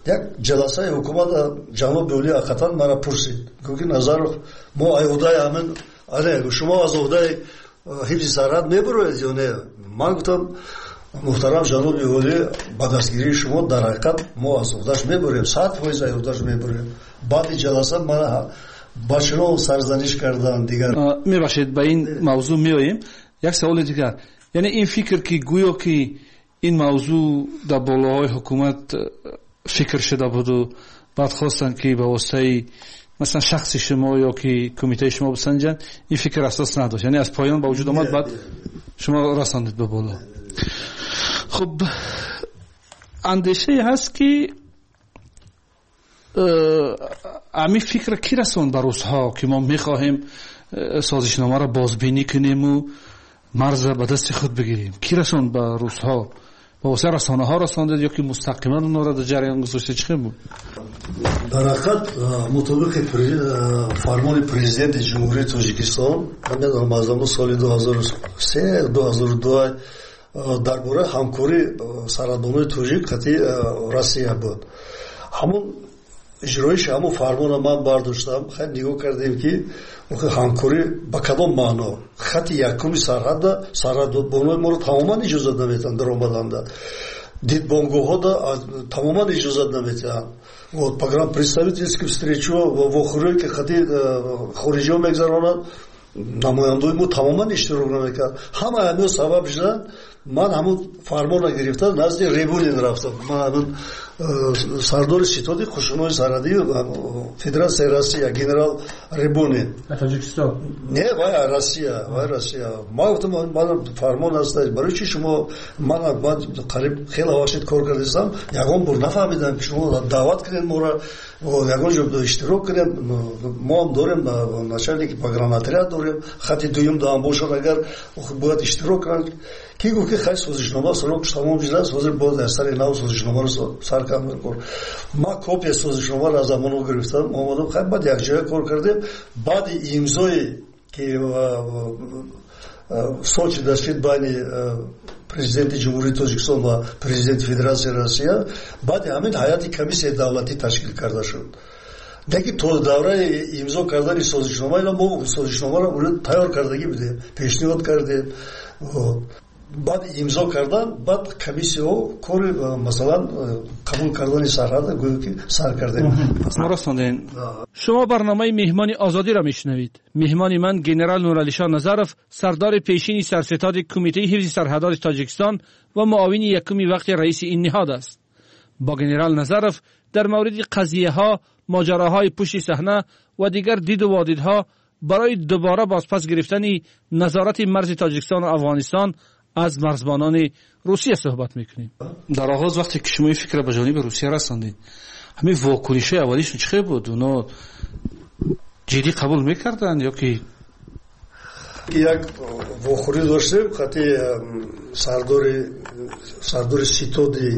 як ҷаласаи ҳукумат ҷаноби оли ақатан мара пурсид гӯки Назаров мо айҳудаи ҳамин ане шумо аз оҳдаи ҳифзи сарҳад мебуроед ё не ман гуфтам муҳтарам ҷаноби оли ба дастгирии шумо дар ҳақиқат мо аз оҳдаш мебурем сад фоиз аз оҳдаш мебурем баъди ҷаласа мана ба чунон сарзаниш кардан дигар мебахшед ба ин мавзӯъ меоем як саволи дигар яъне ин фикр ки гӯё ки ин мавзӯъ дар болоҳои ҳукумат фикр шуда буду баъд хостанд ки ба воситаи масалан шахси шумо ё ки кумитаи шумо бисанҷанд ин фикр асос надошт яъне аз поён ба вуҷуд омад баъд шумо расондед ба боло хуб андешае ҳаст ки ҳамин фикра ки расонд ба русҳо ки мо мехоҳем созишномаро бозбинӣ кунему марза ба дасти худ бигирем ки расонд ба русҳо ба воситаи расонаҳо расондед ё ки мустақиман онро дар ҷараён гузоштед чӣ хел буд дар ҳақиқат мутобиқи фармони президенти ҷумҳурии Тоҷикистон намедонам аз ҳамун соли ду ҳазору се ду ҳазору ду дар бораи ҳамкории сарҳадбонои тоҷик хати Россия буд ҳамун иҷроиши ҳамун фармона ман бардоштам хеле нигоҳ кардем ки ҳамкорӣ ба кадом маъно хати якуми сарҳадда сарҳадбонои моро тамоман иҷозат наметиҳанд даромаданда дидбонгоҳҳо тамоман иҷозат наметиҳанд вот программ представительских встречо вохӯрие ки хати хориҷиҳо мегзаронанд намояндои мо тамоман иштирок намекард ҳама ҳамин сабаб шуданд ман ҳамун фармона гирифта назди Ребунин рафтам ман ҳамун сардори ситоди қушунои сарҳадии Федератсияи Россия генерал Ребунин Тоҷикистон не вай Россия вай Россия ман гуфтам ман фармон аст барои чи шумо ман қариб хеле вақт кор кардам ягон бор нафаҳмидам ки шумо даъват кунед моро ягон ҷо иштирок кунед мо ҳам дорем начальники погранотряд дорем хати дуюм даам бошад агар бояд иштирок кунанд ки гуфт ки хай созишнома срокш тамом шудааст ҳозир бояд аз сари нав созишномаро саркам мекор ман копия созишномаро аз амоно гирифтам омадам хай баъд якҷоя кор кардем баъди имзои ки сочида шуд байни президенти ҷумҳурии Тоҷикистон ва президенти Федератсияи Россия баъди ҳамин ҳайати комиссияи давлатӣ ташкил карда шуд деки то давраи имзо кардани созишнома ила мо созишномаро тайёр кардагӣ будем пешниҳод кардем баъди имзо кардан баъд комиссияҳо кори масалан қабул кардани сарҳада гӯё ки сар кардем шумо барномаи меҳмони озодиро мешунавед меҳмони ман генерал нуралишон Назаров сардори пешини сарситоди кумитаи ҳифзи сарҳадоди Тоҷикистон ва муовини якуми вақти раиси ин ниҳод аст бо генерал Назаров дар мавриди қазияҳо моҷароҳои пушти саҳна ва дигар диду водидҳо барои дубора бозпас гирифтани назорати марзи Тоҷикистон ва Афғонистон аз марзбонони Русия суҳбат мекунем. дар оғоз вақте ки шумо ин фикра ба ҷониби Русия расондед ҳамин вокуниши аввалишон чӣ хел буд оно ҷиддӣ қабул мекарданд ё ки як вохӯрӣ доштем хати сардори сардори ситоди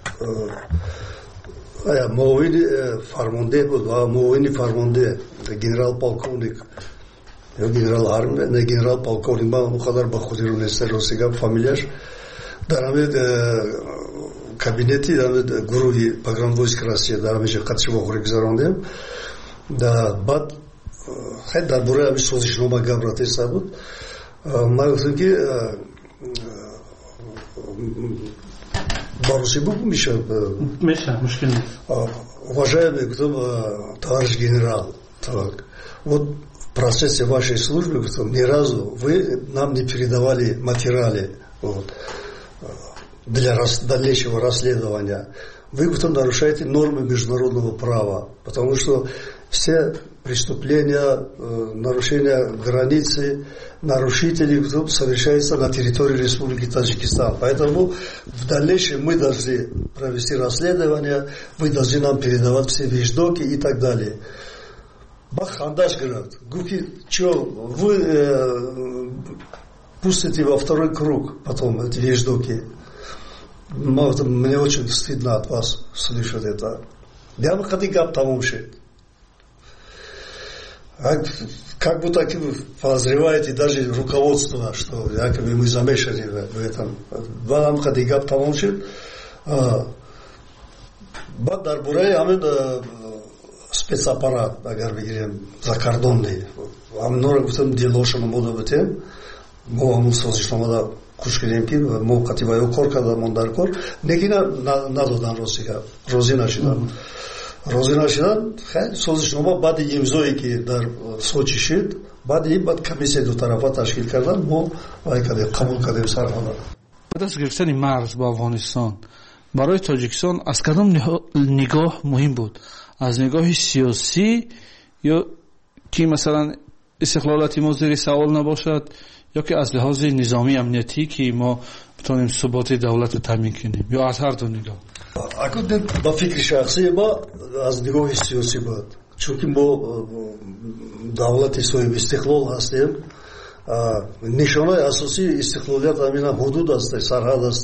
муовини фармонде буд ва муовини фармонде генерал полковник ё генерал армия не генерал полковник ман қадар ба худиро неста ростигам фамилияш дар ҳамин кабинети гурӯҳи погранвойск Россия дар ҳамин қатиши вохӯрӣ гузарондем баъд хеле дар бораи ҳамин созишнома гап ратиста буд ман гуфтам ки по-русски букву мешавад меша мушкил нест уважаемый гуфтам товарищ генерал так вот в процессе вашей службы гуфтам ни разу вы нам не передавали материалы вот для дальнейшего расследования вы гуфтам нарушаете нормы международного права потому что все преступления нарушения границы нарушители совершаются на территории Республики Таджикистан. Поэтому в дальнейшем мы должны провести расследование, вы должны нам передавать все вещдоки и так далее. Бахандаш говорит, Гуки, что вы э, пустите во второй круг потом эти вещдоки. Мне очень стыдно от вас слышать это. Я бы хотел гап тому шесть. Как будто вы подозреваете даже руководство, что якобы мы замешаны в этом. Вам хотя гап помолчит. بعد درباره همین спецаппарат اگر بگیریم закордонный همین رو گفتم دیلوشون مودا بتیم ما همون سازشنامه دا خوش کردیم که موقتی باید کار کردن من در کار نگینا ندادن روزیگا روزی نشدن روزی نشدن خیلی سازشنامه بعد امضایی که در سوچی شد بعد این بعد کمیسیه دو طرفه تشکیل کردن ما باید کردیم قبول کردیم سرحالا بعد از گرفتن مرز با افغانستان برای تاجیکستان از کدام نگاه مهم بود از نگاه سیاسی یا که مثلا استقلالات ما زیر سوال نباشد یا که از لحاظ نظامی امنیتی که ما بتونیم ثبات دولت رو تامین کنیم یا از هر دو نگاه اگر با فکر شخصی ما از نگاه سیاسی بود چون که ما دولت صاحب استقلال هستیم نشانه اساسی استقلالیت همین حدود است سرحد است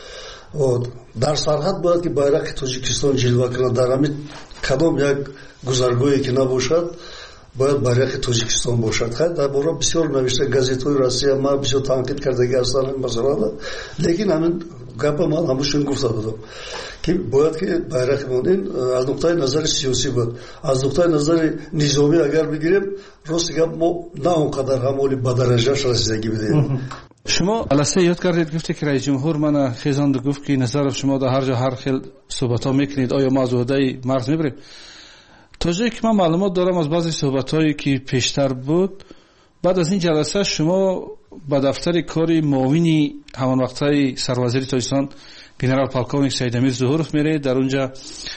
در سرحد باید که байрақ توجیکستان جلوه کنه در همین کدام یک گذرگاهی که نباشد باید байрақ توجیکستان باشد خیلی در باره بسیار نوشته گازیت‌های روسیه ما بسیار تنقید کردگی هستن مثلا لیکن همین گپ من همشون گفته بودم که باید که байрақ ما این از نقطه نظر سیاسی بود از نقطه نظر نظامی اگر بگیریم راست گپ ما نه اونقدر همولی به درجهش رسیدگی بدیم شما الاسه یاد کردید گفته که رئیس جمهور من خیزاند گفت که نظر شما در هر جا هر خیل صحبت ها میکنید آیا ما از عهده مرز میبریم تا جایی که من معلومات دارم از بعضی صحبت هایی که پیشتر بود بعد از این جلسه شما به دفتر کاری معاونی همان وقتای سروزیر تاجیکستان گنرال پالکونیک سید امیر ظهورف میره در اونجا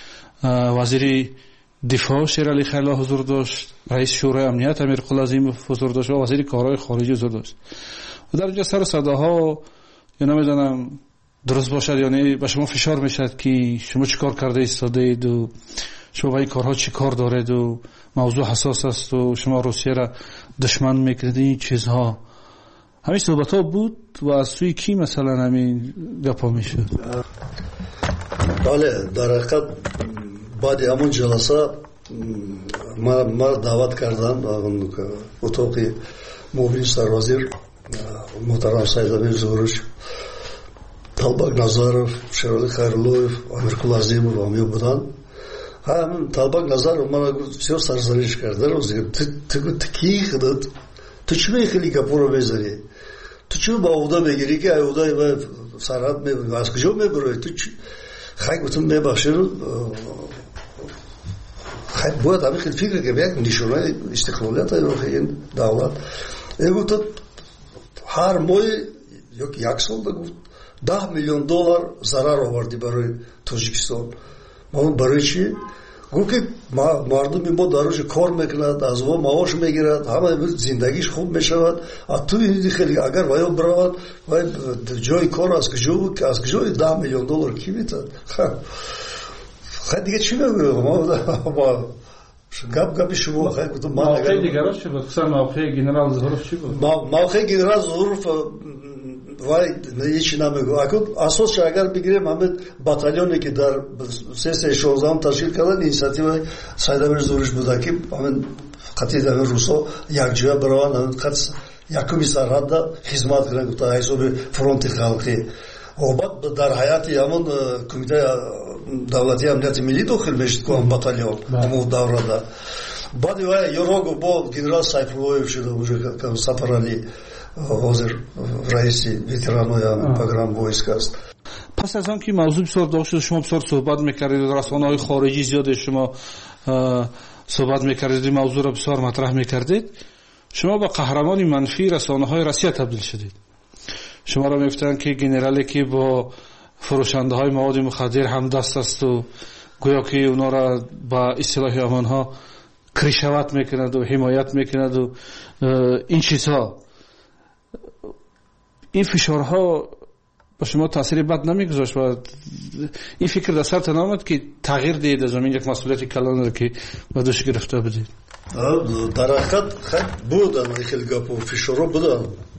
وزیر دفاع شیرعلی خیلا حضور داشت رئیس شورای امنیت امیر قل عظیم حضور داشت و وزیر کارهای خارجی حضور داشت و در اونجا سر صداها یا نمیدونم درست باشد یا نه به شما فشار میشد که شما چی کار کرده ایستاده اید و شما با این کارها چی کار دارید و موضوع حساس است و شما روسیه را دشمن میکردید این چیزها همین صحبت ها بود و از سوی کی مثلا همین گپا میشد بله در حقیقت بعد همون جلسه ما ما دعوت کردن اتاق معاون سروزیر محترم سید امیر ظهورش طلبک نظرов شیرعلی خیراللویف امیر قل عظیم و همه بودن همین طلبک نظرов من بسیار سرزنش کرده روزی تو کی خودت تو چی میخلی گپا رو میزنی تو چی با عهده میگیری که عهده و سرحد می از کجا میبری تو چی خیلی گفتم میبخشید خیلی باید همین خیلی فکر که یک نشانه استقلالیت این دولت گفت هر ماه یک سال گفت ده میلیون دلار ضرر آوردی برای تاجیکستان ما برای چی گفت که مردم ما داروش کار میکند از ما معاش میگیرد همه زندگیش خوب میشود از تو این خیلی اگر وای برود وای جای کار از کجا از کجا ده میلیون دلار کی میده خیلی دیگه چی بگم ما گپ گپ شما خیلی گفتم من موقع دیگراش چی بود مثلا موقع گنرال ظهورف چی بود موقع گنرال ظهورف وای هیچ نمیگو اگه اساسش اگر بگیریم همه باتالیونی که در سه سه شانزده تشکیل کردن اینسیاتیو سید امیر ظهورش بود که همین قطعی در روسا یک جای بروان همین قطع یکمی سرحد خدمت کنند تا حساب فرونت خلقی و بعد در حیاتی همون کمیته دولتی امنیت ملی داخل میشد که هم باتالیون همون دوره بعد وای یوروگو با گنرال سایفالویف شده اونجا سفرعلی حاضر رئیس ویترانوی پروگرام وایسک است پس از آن که موضوع بسیار داشت شد شما بسیار صحبت میکردید و رسانه های خارجی زیاد شما صحبت میکردید موضوع را بسیار مطرح میکردید شما با قهرمان منفی رسانه های روسیه تبدیل شدید شما را میگفتند که گنرالی که با فروشنده های مواد مخدر هم دست است و گویا که اونا را با اصطلاح آنها کریشوات میکند و حمایت میکند و این چیزها این فشارها با شما تاثیر بد نمیگذاشت و این فکر در سرتان آمد که تغییر دهید از زمین یک مسئولیت کلان را که با دوش گرفته بدید در حقیقت خیلی بودن خیلی گپ و فشارها بودن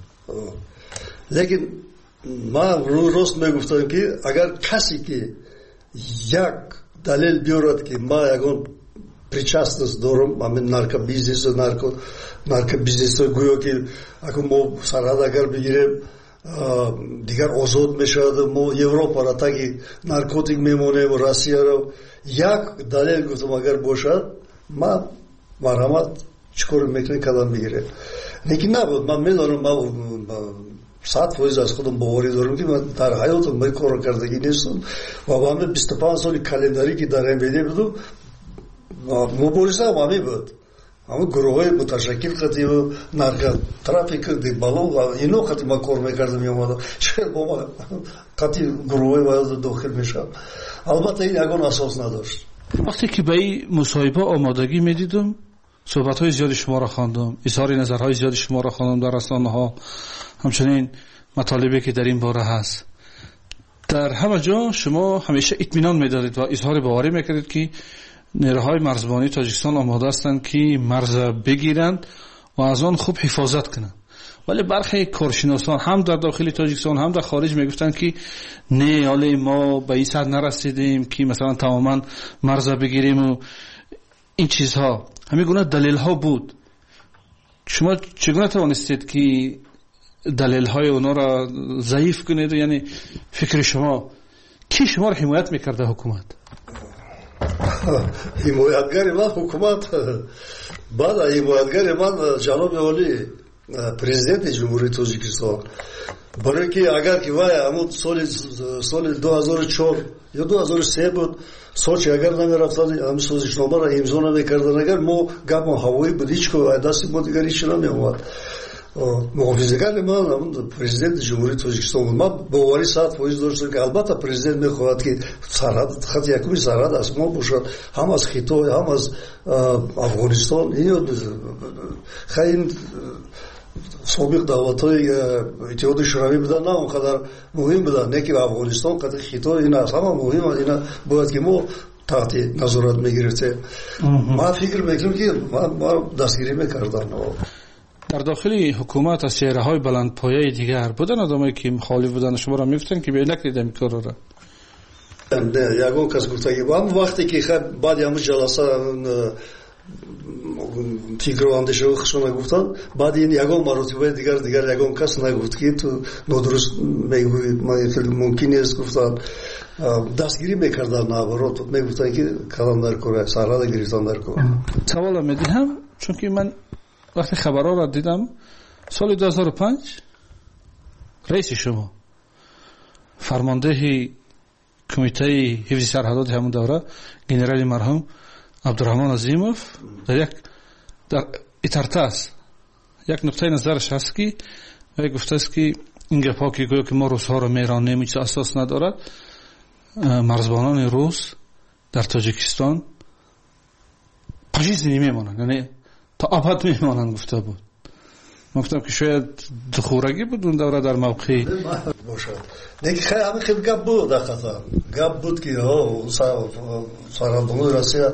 لیکن من راست میگفتم که اگر کسی که یک دلیل بیارد که ما یکان причастность دارم همین نارکو بیزنس و نارکو نارکو بیزنس گویا که اگه ما سرحد اگر بگیریم دیگر آزاد میشد ما یوروپا را تاکی نارکوتیک میمونه و روسیه رو یک دلیل گفتم اگر باشد ما مرحمت چکار میکنه کدام میگیره لیکن نبود من میدونم من صد فایز از خودم باوری دارم که من در حیاتم من کار کردگی نیستم و با همه بیست و پنج سال کلندری که در امبیدی بودم مبارزه هم همی بود همه گروه های متشکل قطعی و نرکت ترافیک دی بالو و اینو قطعی ما کار میکردم یومدم شاید با ما قطعی گروه های باید داخل میشم البته این یکان اساس نداشت وقتی که به این مصاحبه آمادگی میدیدم صحبت های زیادی شما را خواندم اظهار نظرهای زیادی شما را خواندم در رسانه ها همچنین مطالبی که در این باره هست در همه جا شما همیشه اطمینان میدادید و اظهار باوری میکردید که نیروهای مرزبانی تاجیکستان آماده هستند که مرز بگیرند و از آن خوب حفاظت کنند ولی برخی کارشناسان هم در داخل تاجیکستان هم در خارج میگفتند که نه حالا ما به این سطح نرسیدیم که مثلا تماما مرز بگیریم و این چیزها همین گونه دلیل ها بود شما چگونه توانستید که دلیل های اونا را ضعیف کنید یعنی فکر شما کی شما را حمایت میکرده حکومت حمایتگر من حکومت بعد حمایتگر من جناب عالی پرزیدنت جمهوری تاجیکستان برای که اگر که وای همون سال سال دو هزار و چهار یا دو هزار و سه بود سوچ اگر نمیرفتن همین سازشنامه را امضا نمیکردن اگر ما گپ هوایی بود هیچ کو دست ما دیگه هیچ نمیومد محافظه‌گر من همون پرزیدنت جمهوری تاجیکستان بود من باوری صد فایز داشتم که البته پرزیدنت میخواهد که سرحد خط یکمی سرحد از ما باشد هم از خطای هم از افغانستان این خیلی سابق دولت‌های اتحاد شوروی بودن نه اونقدر مهم بودن نه که افغانستان قطع خطای این از همه مهم اینا باید که ما تحت نظارت میگرفتیم من فکر میکنم که ما دستگیری میکردن در داخل حکومت از چهره های بلند پایه دیگر بودن آدمایی که مخالف بودن شما را میفتن که به نکردید این کار را نه یگان کس گفته که وقتی که خب بعد همون جلسه فکر و اندیشه خشون نگفتن بعد این یگان مراتبه دیگر دیگر یگان کس نگفت که تو نادرست میگوید ممکن است گفتن دستگیری میکردن نبرات میگفتن که کلام در کره سرحد گرفتن در کره سوال میدهم چون که من وقتی خبرها را دیدم سال دو هزار و پنج رئیس شما فرمانده کمیته حفظ سرحدات همون دوره گنرال مرحوم عبدالرحمن عظیموف در یک در اترتاس یک نقطه نظرش هست که گفته است که این گپا که گویا که ما روس‌ها را میرانیم هیچ اساس ندارد مرزبانان روس در تاجیکستان پاچیز نمیمانند یعنی تا ابد میمانند گفته بود من گفتم که شاید دخورگی بود اون دوره در موقع باشد دیگه خیلی همه خیلی گپ بود در قطعا گپ بود که سرحدبانان روسیه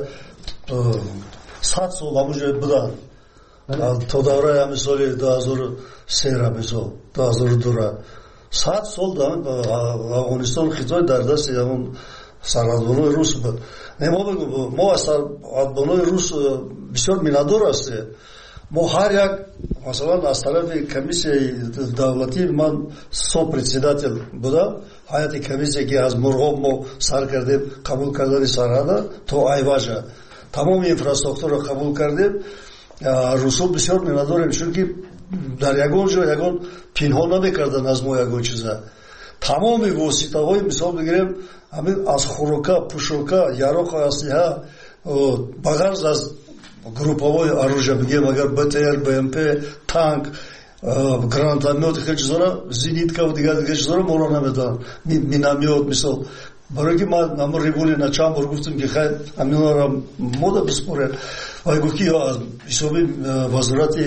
صد سال همونجا بودن تا دوره همین سال دو هزار و سه را مثال دو هزار و دو را صد سال افغانستان خطای در دست همون سرحدبانان روس بود ما بگم ما از سرحدبانان روس بسیار منادور هستیم ما هر یک مثلا از طرف کمیسیه دولتی من سو председатель بودم هیئت کمیسیه که از مرغاب ما سر کردیم قبول کردن سرحد تا ایواژا تمام اینفراستراکتور را قبول کردیم روسو بسیار منادوریم چون که در یگان جا یگان پنهان نمیکردن از ما یگان چیزا تمام واسطه های مثال بگیریم همین از خوراکا پوشاکا яроқ اسلحه بغرض از групповое оружие بگیم اگر БТР БМП танк гранатомет خیلی چیزا зенитка و دیگر دیگر چیزا ما را نمیدن миномет مثال برای که ما نام ریبولی на چند بار گفتیم که خیلی همینا را مودا بسپره و گفت که حسابی وزارت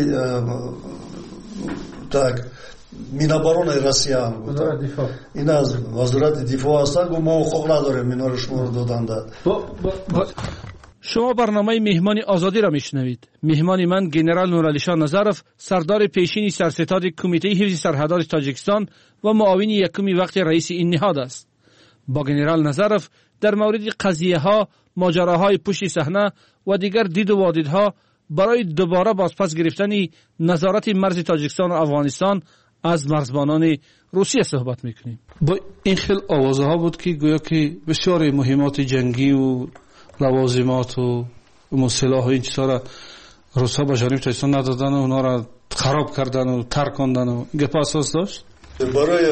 так Минобороны Россия این از وزارت دفاع هستن و ما حقوق نداریم اینا رو شما رو دادن داد شما برنامه مهمان آزادی را میشنوید. مهمان من گنرال نورعلیشاه نظرف سردار پیشین سرستاد کمیته حفظ سرحدات تاجیکستان و معاون یکمی وقت رئیس این نهاد است. با گنرال نظرف در مورد قضیه ها، ماجراهای پشت صحنه و دیگر دید و وادیدها برای دوباره بازپس گرفتن نظارت مرز تاجیکستان و افغانستان از مرزبانان روسیه صحبت میکنیم. با این خیل آوازه ها بود که گویا که بسیار مهمات جنگی و لوازمات و سلاح و این چیزا را روس‌ها به جانب تاجیکستان ندادن و اونا را خراب کردن و ترک کردن و گپ اساس داشت. برای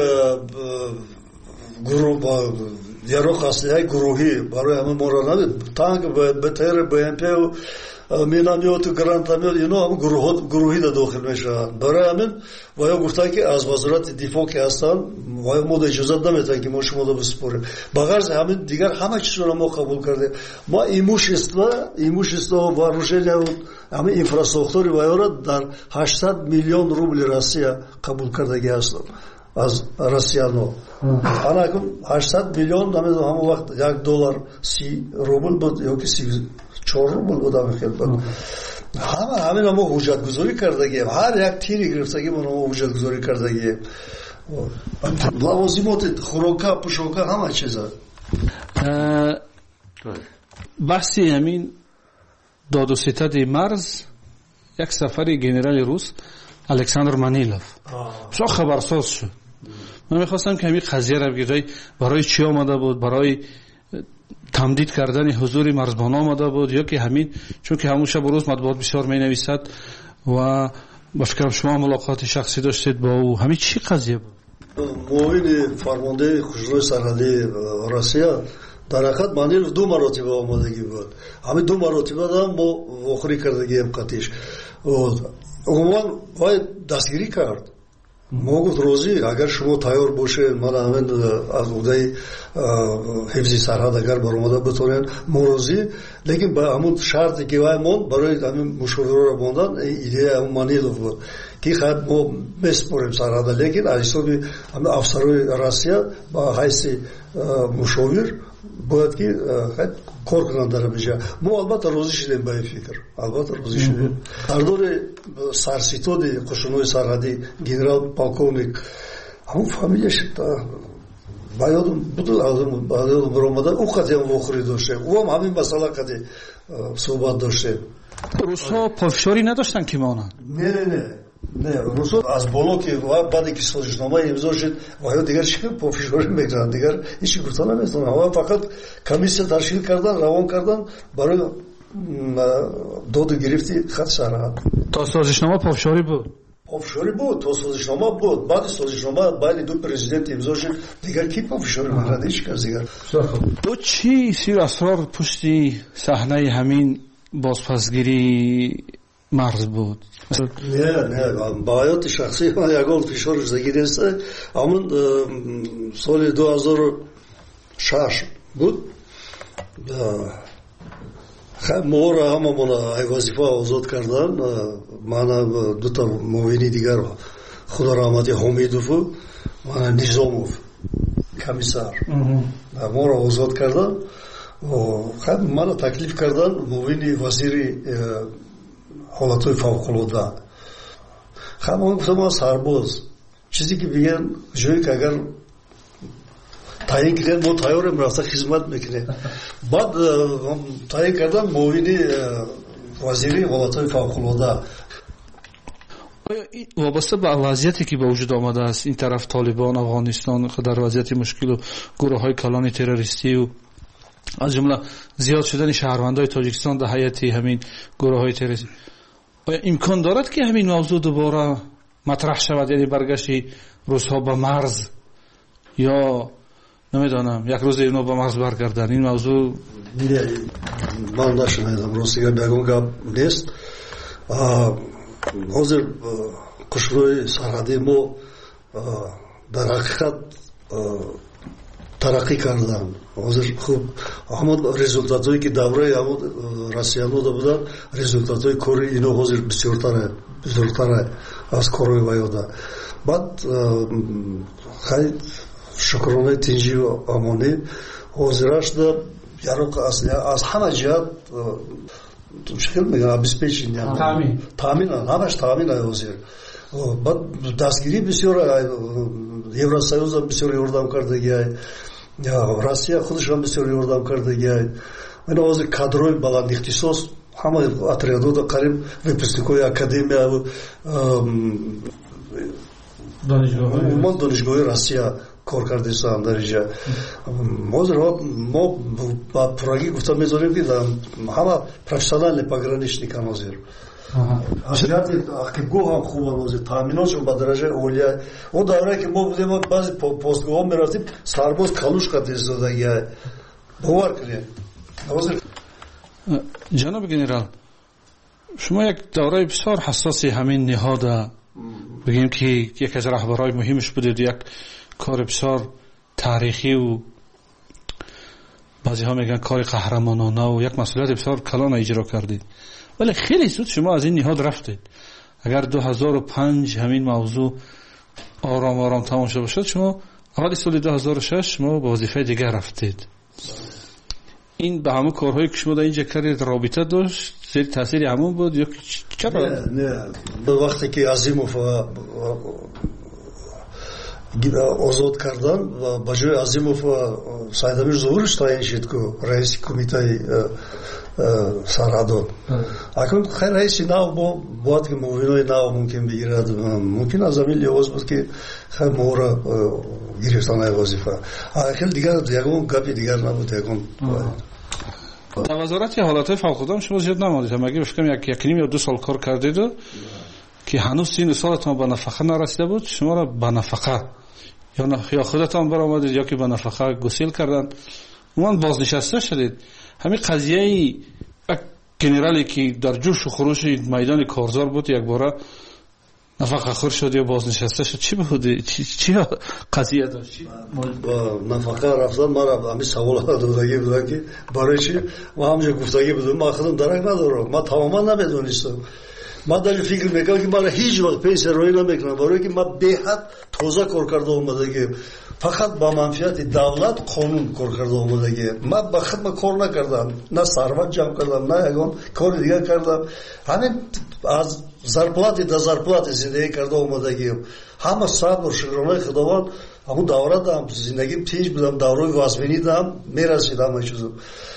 گروه با یارو خاصی گروهی برای همه مورد تانک بتر بی‌ام-پی و مینامیات و گرانتامیات اینا هم گروه گروهی در داخل میشن. برای همین ویا گفتن که از وزارت دفاع که هستن ویا ما اجازه نمیدن که ما شما رو بسپاریم. بغرض همین دیگر همه چیز رو ما قبول کردیم. ما ایموشیستا ایموشیستا و روشنی همه اینفراستراکتوری ویا را در هشتصد میلیون روبل روسیه قبول کردگی هستن از روسیانو. آن که هشتصد میلیون همه همون وقت یک دلار سی روبل بود یا که سی چهار روبل بود همه خیلی بود. همه همین ما حجت گذاری کردگیم. هر یک تیری گرفتگیم ما حجت گذاری کردگیم. لوازمات خوراکا پوشاکا همه چیزا. بحثی همین داد و ستد مرز یک سفر گنرال روس الکساندر مانیلوف بسیار خبرساز شد. من میخواستم که همین قضیه را بگید برای چی آمده بود، برای تمدید کردن حضور مرزبان آمده بود یا که همین چون که همون شب و روز مطبوعات بسیار می نویسد و با فکرم شما ملاقات شخصی داشتید با او، همین چی قضیه بود؟ معاون فرمانده خودروی سرحدی روسیه در حقیقت مانیلوف دو مراتبه آمدگی بود. همین دو مراتبه هم ما واخری کردگی هم قطعیش عموما باید دستگیری کرد. ما گفت روزی اگر شما تیار باشه من همین از عهده حفظ سرحد اگر برآمده بتونن ما روزی، لیکن با همون شرطی که وایمون برای همین مشاوره را بوندن ایده همون مانیلوف بود که خب ما بسپاریم سرحد، لیکن از حساب همین افسرهای روسیه با حیث مشاور باید که کار کنند در بجا. ما البته روزی شدیم با این فکر، البته روزی شدیم. در دور سرسیتود قشنوی سرحدی گنرال پالکونیک همون فامیلیش با یادم بود با یادم برآمده او قضیه هم واخری داشته، او هم همین مسئله قضیه صحبت داشته. روس‌ها پافشاری نداشتن که مانند؟ نه نه نه نه روس‌ها از بالا که بعد که سازشنامه امضا شد و دیگر چی پافشاری میکنن، دیگر هیچ گفتن نمیتونن. اما فقط کمیسیون تشکیل کردن، روان کردن برای داد و گرفتی خط سرحد. تا سازشنامه پافشاری بود. پافشاری بود، تا سازشنامه بود. بعد سازشنامه بعد دو پرزیدنت امضا شد، دیگر کی پافشاری میکنه؟ هیچ کس دیگر. تو چی سیر اسرار پشتی صحنه همین بازپسگیری مرز بود؟ نه نه با حیات شخصی من یکان فشار زدگی نیست. همون سال دو هزار و شش بود. خب ما را همه من وظیفه آزاد کردن. من دو تا معاونی دیگر خدا رحمتی حمیدوف و من نظاموف کمیسر ما را آزاد کردن. خب من را تکلیف کردن معاونی وزیر حالتهای فوق‌العاده. خب من گفتم من سرباز چیزی که بگن جایی که اگر تعیین کردن ما تیاریم رفته خدمت میکنه. بعد تعیین کردن معاونی وزیری حالتهای فوق‌العاده. وابسته به وضعیتی که به وجود آمده است این طرف طالبان افغانستان در وضعیت مشکل و گروه های کلان تروریستی و از جمله زیاد شدن شهروندان تاجیکستان در حیات همین گروه های تروریستی، آیا امکان دارد که همین موضوع دوباره مطرح شود، یعنی برگشت روس‌ها به مرز یا نمیدانم یک روز اینا به مرز برگردن؟ این موضوع من نشنیدم، راستیگه بگم گپ نیست. حاضر قشروی سرحدی ما در حقیقت ترقی کردن. حاضر خوب همون رزولتاتایی که دوره همون روسیانو دا بودن، رزولتاتای کاری اینا حاضر بسیارتره بزرگتره از کارهای ویاده. بعد خیلی شکرانه تنجی و امانی حاضرش دا یارو از همه جهت شکل میگن обеспечение تامین تامین همش تامین حاضر. بعد دستگیری بسیار یوراسیوز بسیار یاردم کردگی، روسیه خودش هم بسیار یاردم کردگی. من از کادرهای بلند اختصاص همه اتریادو دا قریب وипускникои академия عموما دانشگاه روسیه کار کردیم در اینجا. ما ما با پراگی گفتم میذاریم دیدم همه پروفسیونال پاگرانیشنیک نازیر. اشیاء اخگو هم خوب نازیر تامیناتشون با درجه اولیه. اون دوره که ما بودیم بعضی پستگاه هم میرفتیم سرباز کالوش کردیم زدگیه. باور کنید. نازیر. جناب گنرال شما یک دوره بسیار حساسی همین نهاد بگیم که یک از رهبرای مهمش بودید یک کار بسیار تاریخی و بعضی ها میگن کار قهرمانانه و یک مسئولیت بسیار کلان اجرا کردید ولی خیلی زود شما از این نهاد رفتید. اگر دو هزار و پنج همین موضوع آرام آرام تمام شده باشد شما اول سال دو هزار و شش شما به وظیفه دیگر رفتید. این به همه کارهایی که شما در اینجا کردید رابطه داشت زیر تاثیر همون بود یا چرا؟ نه نه وقتی که عظیموف آزاد کردن و با جای عظیموف سایدامیر ظهورش تعیین شد که رئیس کمیته سرحدات. اکنون خیر رئیس نو باید که موینای نو ممکن بگیرد ممکن از همین لحاظ بود که خیر مورا گرفتن وظیفه. خیلی دیگر یکون گپی دیگر نبود یکون. در وزارت حالات فوق‌العاده شما زیاد نماندید. مگه فکر یک یک نیم یا دو سال کار کردید که هنوز سین سالتان به نفقه نرسیده بود شما را به نفقه یا نه یا خودتان برآمدید یا که به نفقه گسیل کردن اون بازنشسته شدید. همین قضیه گنرالی که در جوش و خروش میدان کارزار بود یک بار نفقه خور شد یا بازنشسته شد چی بود چی چی قضیه داشت؟ با نفقه رفتن ما را همین سوال دادگی بودن که برای چی ما همونجا گفتگی بودم ما خودم درک ندارم ما تماما نمیدونستم. ما در فکر میکنم که من هیچ وقت پنسیون روی نمیکنم برای که ما به حد تازه کار کرده اومدگی فقط با منفعت دولت قانون کار کرده اومدگی ما با خود کار نکردم نه ثروت جمع کردم نه یگان کار دیگه کردم همین از زرپلات تا زرپلات زندگی کرده اومدگی همه صبر و شکرانه خداوند همون دوره دام زندگیم تیج بودم دوره واسمینی دام میرسیدم چیزو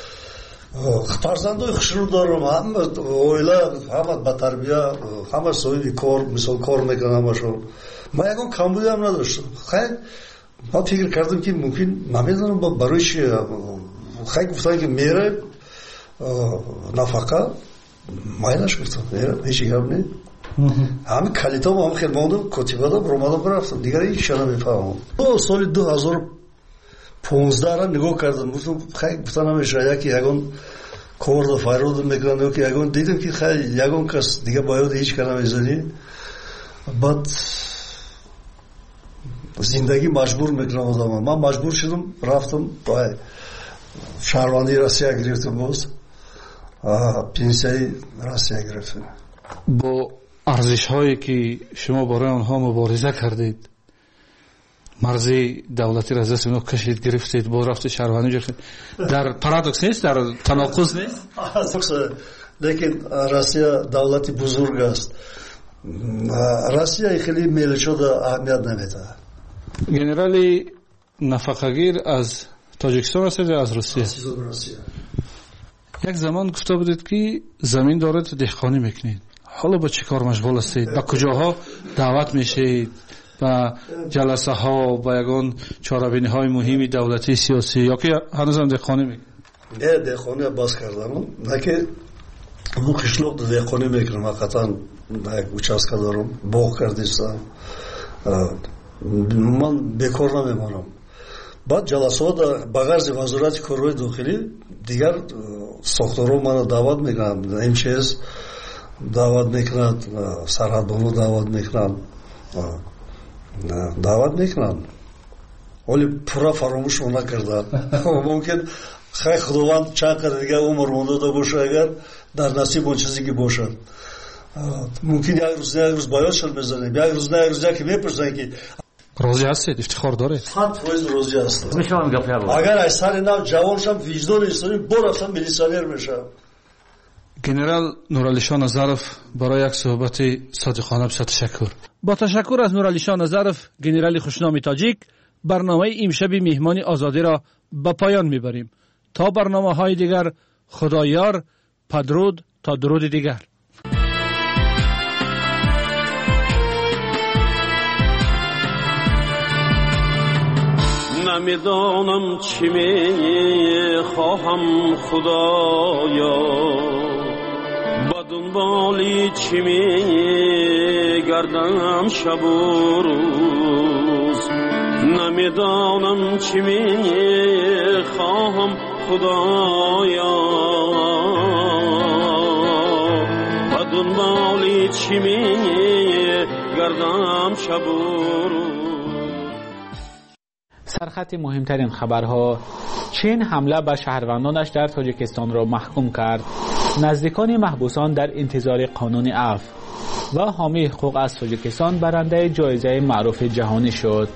فرزندای خوشرو دارم همه اویلا همه با تربیه همه صاحب کار مثال کار میکنم همشون ما یکم کمبودی هم نداشتم. خیلی ما فکر کردم که ممکن نمیدونم با برایش خیلی گفتن که میره نفقه مایلش گفتم میره هیچ گپ نی همین کلیتام هم خیلی ماندم کتیبه دام رومادم برفتم دیگر هیچ شده میفهمم. دو سال دو هزار و پونزده را نگاه کردم گفتم خیلی گفتن همیشه یکی یکان کورد و فایرود میکنن که یکان دیدم که خیلی یکان کس دیگه باید هیچ کنم ایزانی بعد زندگی مجبور میکنم آدم من مجبور شدم رفتم با شهروندی روسیه گرفتم باز پنسیای روسیه گرفتم. با ارزش هایی که شما برای آنها مبارزه کردید مرزی دولتی را از دست اونها کشید گرفتید باز رفتید شهروندی گرفتید در پارادوکس نیست در تناقض نیست؟ لیکن روسیه دولتی بزرگ است روسیه خیلی میلچود اهمیت نمیده. گنرالی نفقه‌گیر از تاجیکستان هستید یا از روسیه؟ یک زمان گفته بودید که زمین دارید دهقانی میکنید حالا با چه کار مشغول هستید؟ با کجاها دعوت میشید؟ با جلسه ها با یگان چاره‌بینی های مهمی دولتی سیاسی یا که هنوز هم دهقانی میکنید؟ نه دهقانی باز کردم نه که اون خشلوق دهقانی میکنم حقیقتا یک اوچاسکه دارم باغ کردیستم من بیکار نمیمانم. بعد جلسات با غرض وزارت کارهای داخلی دیگر ساختارها من دعوت میکنند ام چی اس دعوت میکنند سرحدبانو دعوت میکنند دعوت میکنند ولی پورا فراموش نکردن. ممکن خیلی خداوند چند قدر دیگه عمر مونده باشه اگر در نصیب اون چیزی که باشد ممکن یک روز نه یک روز باید شل بزنیم یک روز نه یک روز که میپرسن که راضی هستید افتخار دارید؟ صد فایز راضی هستم. اگر از سر نو جوان شم وجدان انسانی برفتم میلیسانر میشم. گنرال نورعلی شاه نظرف برای یک صحبت صادقانه بسیار تشکر. با تشکر از نورعلی شاه نظرف گنرال خوشنام تاجیک برنامه امشب مهمانی آزادی را به پایان میبریم تا برنامه های دیگر خدایار پدرود تا درود دیگر. نمیدانم چی می خواهم خدایا با دنبالی چی می گردم شب و روز نمیدانم چی می خواهم خدایا با دنبالی چی می گردم شب و روز. سرخط مهمترین خبرها: چین حمله به شهروندانش در تاجیکستان را محکوم کرد. نزدیکان محبوسان در انتظار قانون عفو و حامی حقوق از تاجیکستان برنده جایزه معروف جهانی شد.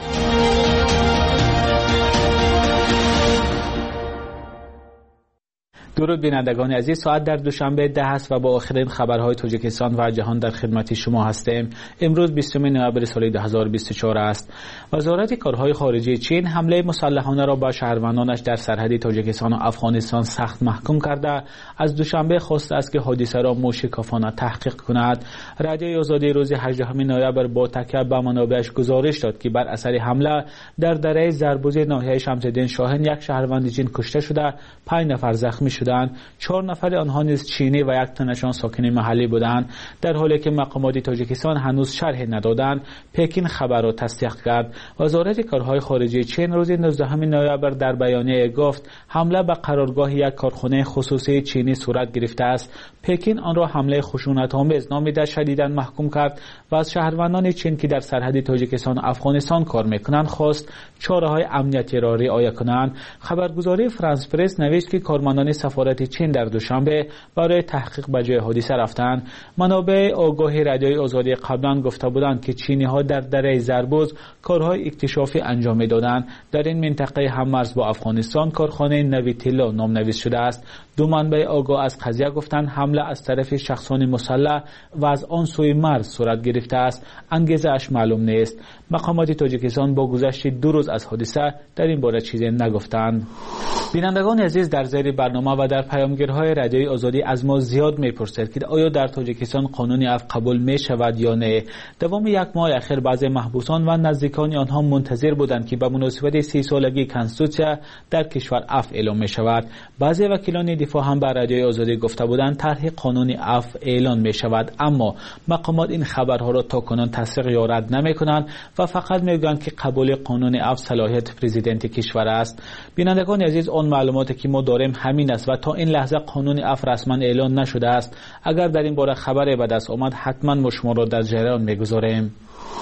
درود بینندگان عزیز، ساعت در دوشنبه ده است و با آخرین خبرهای تاجیکستان و جهان در خدمت شما هستیم. امروز بیستم نوامبر سال دو هزار و بیست و چهار است. وزارت کارهای خارجه چین حمله مسلحانه را به شهروندانش در سرحد تاجیکستان و افغانستان سخت محکوم کرده از دوشنبه خواسته است که حادثه را موشکافانه تحقیق کند. رادیوی آزادی روز هجدهم نوامبر با تکیه به منابعش گزارش داد که بر اثر حمله در دره زربوز ناحیه شمس‌الدین شاهین یک شهروند چین کشته شده، پنج نفر زخمی شدند. چهار نفر آنها نیز چینی و یک تنشان ساکن محلی بودند. در حالی که مقامات تاجیکستان هنوز شرح ندادند، پکین خبر را تصدیق کرد. وزارت کارهای خارجه چین روز نوزدهم نوامبر در بیانیه گفت حمله به قرارگاه یک کارخانه خصوصی چینی صورت گرفته است. پکین آن را حمله خشونت‌آمیز نامیده شدیداً محکوم کرد و از شهروندان چین که در سرحد تاجیکستان و افغانستان کار می‌کنند خواست چاره‌های امنیتی را رعایت کنند. خبرگزاری فرانس پرس نوشت که کارمندان سفارت چین در دوشنبه برای تحقیق به جای حادثه رفتند. منابع آگاهی رادیوی آزادی قبلا گفته بودند که چینی‌ها در دره زربوز کارهای اکتشافی انجام می‌دادند. در این منطقه هم‌مرز با افغانستان کارخانه نویتیلا نام‌نویس شده است. دو منبع آگاه از قضیه گفتند حمله از طرف شخصان مسلح و از آن سوی مرز صورت گرفته است. انگیزه اش معلوم نیست. مقامات تاجیکستان با گذشت دو روز از حادثه در این باره چیزی نگفتند. بینندگان عزیز، در زیر برنامه و در پیامگیرهای رادیوی آزادی از ما زیاد میپرسید که آیا در تاجیکستان قانون عفو قبول می شود یا نه. دوام یک ماه اخیر بعضی محبوسان و نزدیکان آنها منتظر بودند که به مناسبت سی سالگی کنستیتوسیا در کشور عفو اعلام می شود. بعضی وکیلان دفاع هم به رادیوی آزادی گفته بودند طرح قانون عفو اعلان می شود، اما مقامات این خبرها را تا کنون تصدیق یا رد نمی کنند و فقط میگویند که قبول قانون عفو صلاحیت پرزیدنت کشور است. بینندگان عزیز، آن معلوماتی که ما داریم همین است و تا این لحظه قانون عفو رسما اعلان نشده است. اگر در این باره خبری به دست آمد حتما ما شما را در جریان میگذاریم.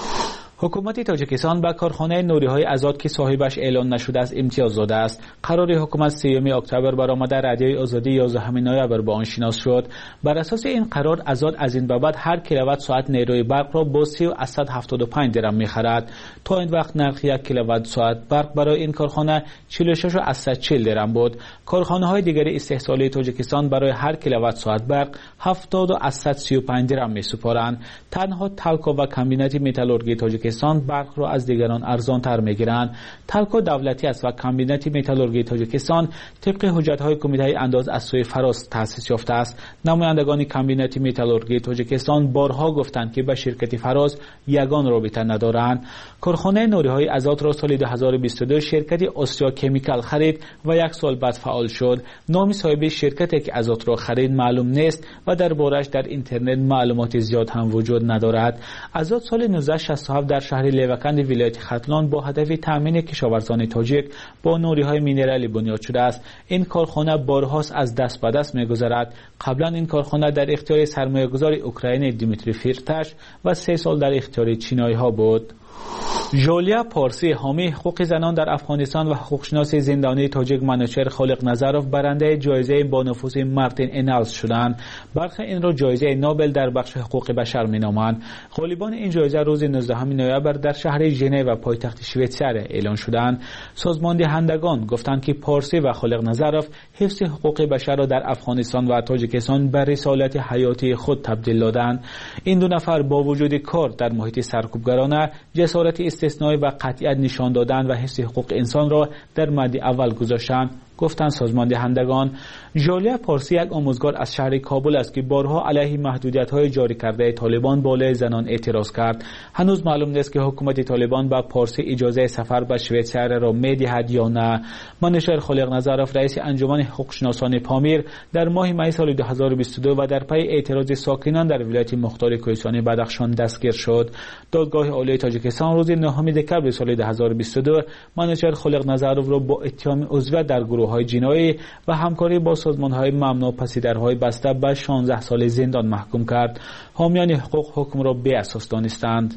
حکومت تاجیکستان به کارخانه نوری‌های آزاد که صاحبش اعلان نشده است امتیاز داده است. قرار حکومت سیوم اکتبر برآمده رادیوی آزادی یازدهم نوامبر با آن شناس شد. بر اساس این قرار آزاد از این به بعد هر کیلووات ساعت نیروی برق را با سی و صد و هفتاد و پنج درم می‌خرد. تا این وقت نرخ یک کیلووات ساعت برق برای این کارخانه چهل و شش و صد و چهل درم بود. کارخانه‌های دیگری استحصالی تاجیکستان برای هر کیلووات ساعت برق هفتاد و صد و سی و پنج درم می‌سپارند. تنها تالکو و کمبینات متالورژی تاجیکستان برق را از دیگران ارزان تر میگیرند. تالکو دولتی است و کمبینات متالورژی تاجیکستان طبق حجت‌های کمیته انداز از سوی فراس تأسیس یافته است. نمایندگان کمبینات متالورژی تاجیکستان بارها گفتند که با شرکت فراس یگان رابطه ندارند. کارخانه نوری‌های آزاد را سال دو هزار و بیست و دو شرکت آسیا کمیکال خرید و یک سال بعد فعال شد. نام صاحب شرکتی که آزاد را خرید معلوم نیست و دربارش در اینترنت معلومات زیاد هم وجود ندارد. آزاد سال نوزده شصت و هفت در شهر لیوکند ولایت ختلان با هدف تامین کشاورزان تاجیک با نوری‌های مینرالی بنیاد شده است. این کارخانه بارهاست از دست به دست می‌گذرد. قبلا این کارخانه در اختیار سرمایه‌گذار اوکراینی دیمیتری فیرتاش و سه سال در اختیار چینایی‌ها بود. ژولیا پارسی، حامی حقوق زنان در افغانستان و حقوقشناس زندانی تاجیک منوچهر خالق نظروف برنده جایزه با نفوذ مارتین انالز شدند. برخی این را جایزه نوبل در بخش حقوق بشر مینامند. غالبان این جایزه روز نوزدهم نوامبر در شهر ژنو پایتخت شویتزر اعلان شدند. سازمان دهندگان گفتند که پارسی و خالق نظروف حفظ حقوق بشر را در افغانستان و تاجیکستان به رسالت حیاتی خود تبدیل دادند. این دو نفر با وجود کار در محیط سرکوبگرانه جسارت استثنایی و قطعیت نشان دادن و حفظ حقوق انسان را در مد اول گذاشتند. گفتند سازمان دهندگان. ژالیا پارسی یک آموزگار از شهر کابل است که بارها علیه محدودیت‌های جاری کرده طالبان بالای زنان اعتراض کرد. هنوز معلوم نیست که حکومت طالبان با پارسی اجازه سفر به شویتزر را می‌دهد یا نه. منوچهر خالق نظرов رئیس انجمن حقوقشناسان پامیر در ماه می سال دو هزار و بیست و دو و در پی اعتراض ساکنان در ولایت مختار کوهستانی بدخشان دستگیر شد. دادگاه عالی تاجیکستان روز نهم دکمبر سال دو هزار و بیست و دو منوچهر خالق نظرов را با اتهام عضویت در گروه‌های جنایی و همکاری با سازمان‌های ممنوع پسیدرهای بسته به شانزده سال زندان محکوم کرد. حامیان حقوق حکم را بی اساس دانستند.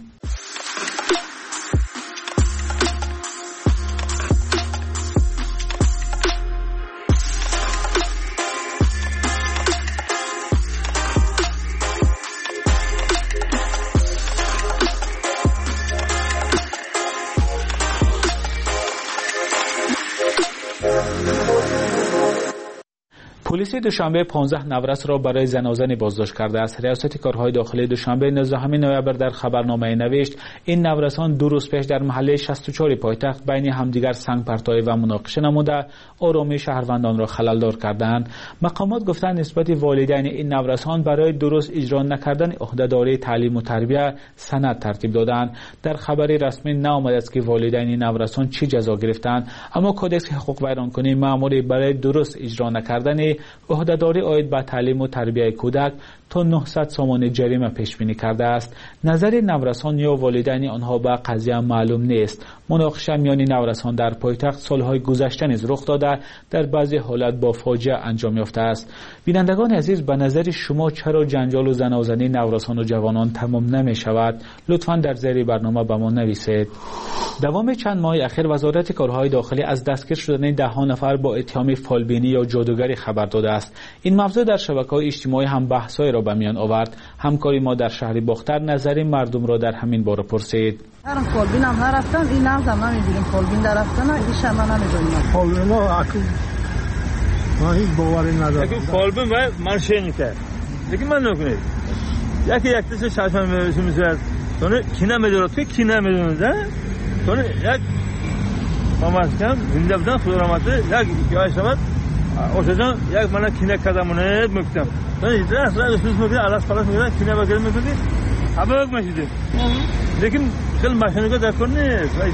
پلیس دوشنبه پانزده نورس را برای زنازنی بازداشت کرده است. ریاست کارهای داخلی دوشنبه نوزدهم نوامبر در خبرنامه نوشت این نورسان دو روز پیش در محله شصت و چهار پایتخت بین همدیگر سنگ پرتابی و مناقشه نموده آرامی شهروندان را خللدار کردند. مقامات گفتند نسبت والدین این نورسان برای درست اجرا نکردن عهدهداری تعلیم و تربیت سند ترتیب دادند. در خبری رسمی نآمده است که والدین این نورسان چه جزا گرفتند، اما کدکس حقوق ویرانکنی مأموری برای درست اجرا نکردن عهدهداری عاید به تعلیم و تربیت کودک تا نهصد سامان جریمه پیش بینی کرده است. نظر نورسان یا والدین آنها به قضیه معلوم نیست. مناقشه میان نورسان در پایتخت سالهای گذشته نیز رخ داده در بعضی حالت با فاجعه انجام یافته است. بینندگان عزیز، به نظر شما چرا جنجال و زنازنی نورسان و جوانان تمام نمی شود؟ لطفاً در زیر برنامه به ما نویسید. دوام چند ماه اخیر وزارت کارهای داخلی از دستگیر شدن ده ها نفر با اتهام فالبینی یا جادوگری خبر داده است. این موضوع در شبکه‌های اجتماعی هم بحث‌های را به میان آورد. همکاری ما در شهر باختر نظر مردم را در همین باره پرسید. هرم فالبین هم نرفتم، این هم زمان می‌دونیم فالبین در رفتن ایش هم نمی‌دونیم. فالبین ها اکو ما هیچ باوری ندارم. اکو فالبین و مرشین کرد. دیگه من نکنید. یکی یک تیشه ششم می‌رسیم sonra kine mediyor ki kine mediyoruz ha sonra ya mamaskan zindabdan fotoğrafı ya yaşamak o zaman ya bana kine kadamını müktem sonra idras ra üstüne müktem alas palas müktem kine bakalım müktem abak meşhur lekin kıl maşınıga da korne vay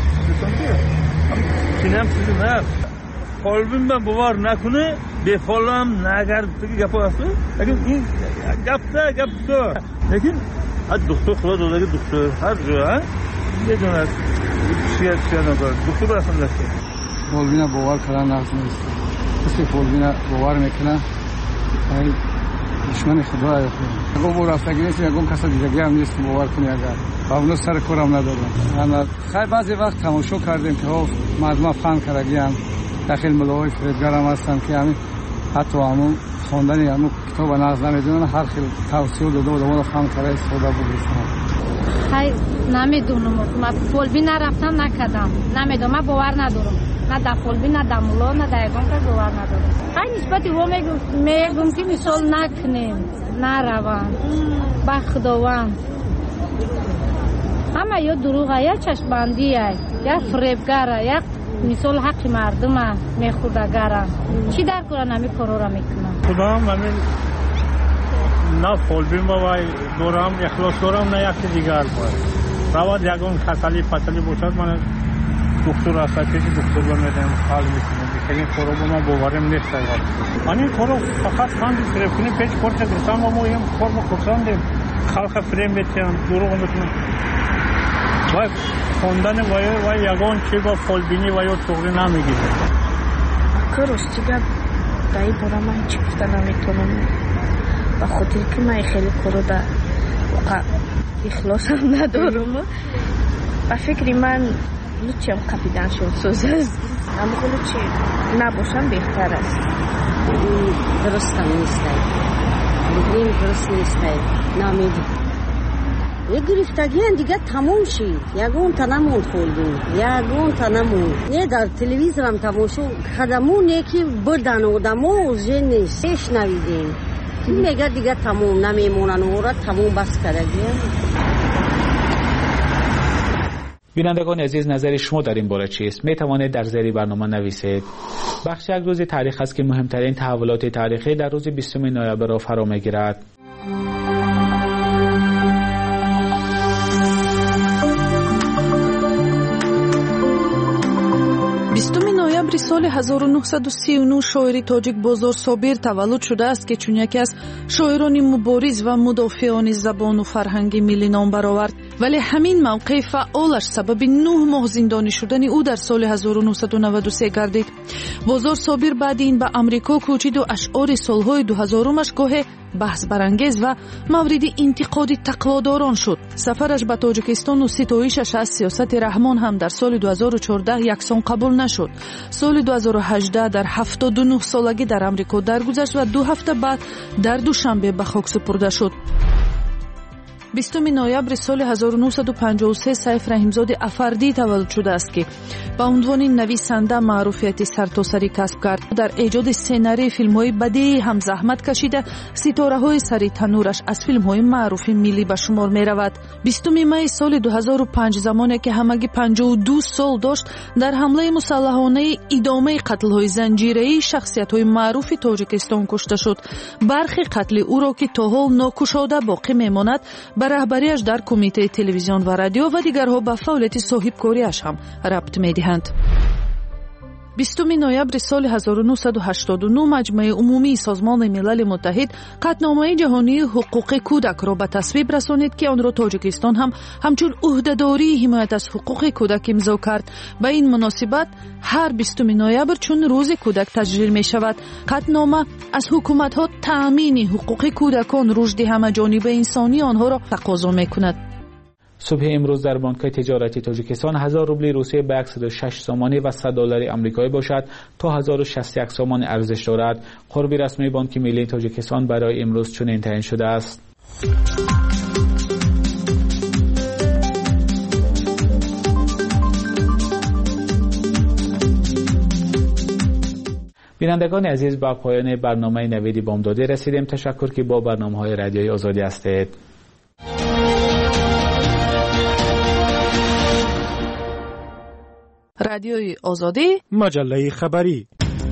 kinem sizin ha kolbim ben bu var nakunu befolam nagar tiki yapası lekin in yapta yapta lekin از دکتر خدا داده دکتر هر جا بدون از چیه چیه نداره دکتر اصلا دسته فالبین باور کردن نفس نیست کسی فالبین باور میکنه ای دشمن خدا ہے اگه بور رفتگی نیست اگه کسی دیگه هم نیست باور کنی اگر قبلا سر کارم ندارم انا خیلی بعضی وقت تماشا کردیم که مردم فهم کردگیان داخل ملاهای فریدگر هم هستن که همین حتی همون خواندن همون کتاب ناز نمیدونن هر خیلی توصیه داده و دوباره فهم کرده استفاده بودیم. خیلی نمیدونم من فالبین نرفتم نکردم نمیدونم من باور ندارم نه در فالبین نه در مولا نه در یگان که باور ندارم. خیلی نسبتی ها میگم که مثال نکنیم نروند به خداوند همه یا دروغه یا چشمبندیه یا فریبگره یا مثال حق مردم میخوردگرن چی در کنن همی کارو را میکنن خدا هم همین نه فالبین باید دارم اخلاص دارم نه یکی دیگر باید رواد یکون خسالی پسالی باشد من دکتر هسته پیش دکتر بمیدم حال میکنم که این کارو با من باورم نیست من این کارو فقط خاندی فریب کنی پیش کارت گرسان و ما این کار با کرساندیم خلق فریم بیتیم دروغ میکنم باید خوندن وای وای یگان چی با فالبینی و یا تغری نمیگیره کاروش دیگه دایی برا من چی گفته نمیتونم و خاطر که من خیلی کارو در اخلاص هم ندارم و فکری من لوچی هم کپیدن شد سوز است اما لوچی نباشم بهتر است درست هم نیست بگیم درست نیست نامیدی یک گرفتگی هم دیگه تموم شید یکون تا نموند خولدون یکون تا نموند نه در تلویزیون هم تماشا خدمون یکی بردن و دمو زن نیست ایش نویدین میگه دیگه تموم نمیمونن و را تموم بس کردگی. بینندگان عزیز، نظر شما در این باره چیست؟ می توانید در زیر برنامه نویسید. بخش یک روز تاریخ است که مهمترین تحولات تاریخی در روز بیستم نوامبر را فرا می‌گیرد. بیستم نوامبر سال هزار و نهصد و سی و نه شاعری تاجیک بازار صابر تولد شده است که چون یکی از شاعران مبارز و مدافعان زبان و فرهنگ ملی نام برآورد، ولی همین موقع فعالش سبب نه ماه زندانی شدن او در سال هزار و نهصد و نود و سه گردید. بازار صابر بعد این به امریکا کوچید و اشعار سالهای دو هزارمش گاه بحث برانگیز و مورد انتقاد تقواداران شد. سفرش به تاجیکستان و ستایشش از سیاست رحمان هم در سال دو هزار و چهارده یکسان قبول نشد. سال دو هزار و هجده در هفتاد و نه سالگی در امریکا درگذشت و دو هفته بعد در دوشنبه به خاک سپرده شد. بیستم نوامبر سال هزار و نهصد و پنجاه و سه سیف رحیمزاده افردی تولد شده است که با عنوان نویسنده معروفیت سرتاسری کسب کرد. در ایجاد سناریوی فیلم‌های بدیعی هم زحمت کشیده. ستاره‌های سری تنورش از فیلم‌های معروف ملی به شمار می‌رود. بیستم می سال دو هزار و پنج زمانی که همگی پنجاه و دو سال داشت، در حمله مسلحانه ادامه قتل‌های زنجیره‌ای شخصیت‌های معروف تاجیکستان کشته شد. برخی قتل او را که تا حال ناکشاده باقی می‌ماند به رهبریش در کمیته تلویزیون و رادیو و دیگرها به فعالیت صاحبکاریش هم ربط می‌دهند. بیستم نوامبر سال هزار و نهصد و هشتاد و نه مجمع عمومی سازمان ملل متحد قطعنامه جهانی حقوق کودک را به تصویب رسانید که آن را تاجیکستان هم همچون عهده‌داری حمایت از حقوق کودک امضا کرد. به این مناسبت هر بیستم نوامبر چون روز کودک تجلیل می شود. قطعنامه از حکومت‌ها تأمین حقوق کودکان، رشد همه‌جانبه انسانی آنها را تقاضا می‌کند. صبح امروز در بانک تجارتی تاجیکستان هزار روبل روسیه به صد و شش سامانی و صد دلار آمریکایی باشد تا هزار و شصت و یک سامان ارزش دارد. قربی رسمی بانک ملی تاجیکستان برای امروز چنین تعیین شده است. بینندگان عزیز، با پایان برنامه نویدی بامدادی رسیدیم. تشکر که با برنامه‌های رادیوی آزادی هستید. رادیوی آزادی، مجله خبری.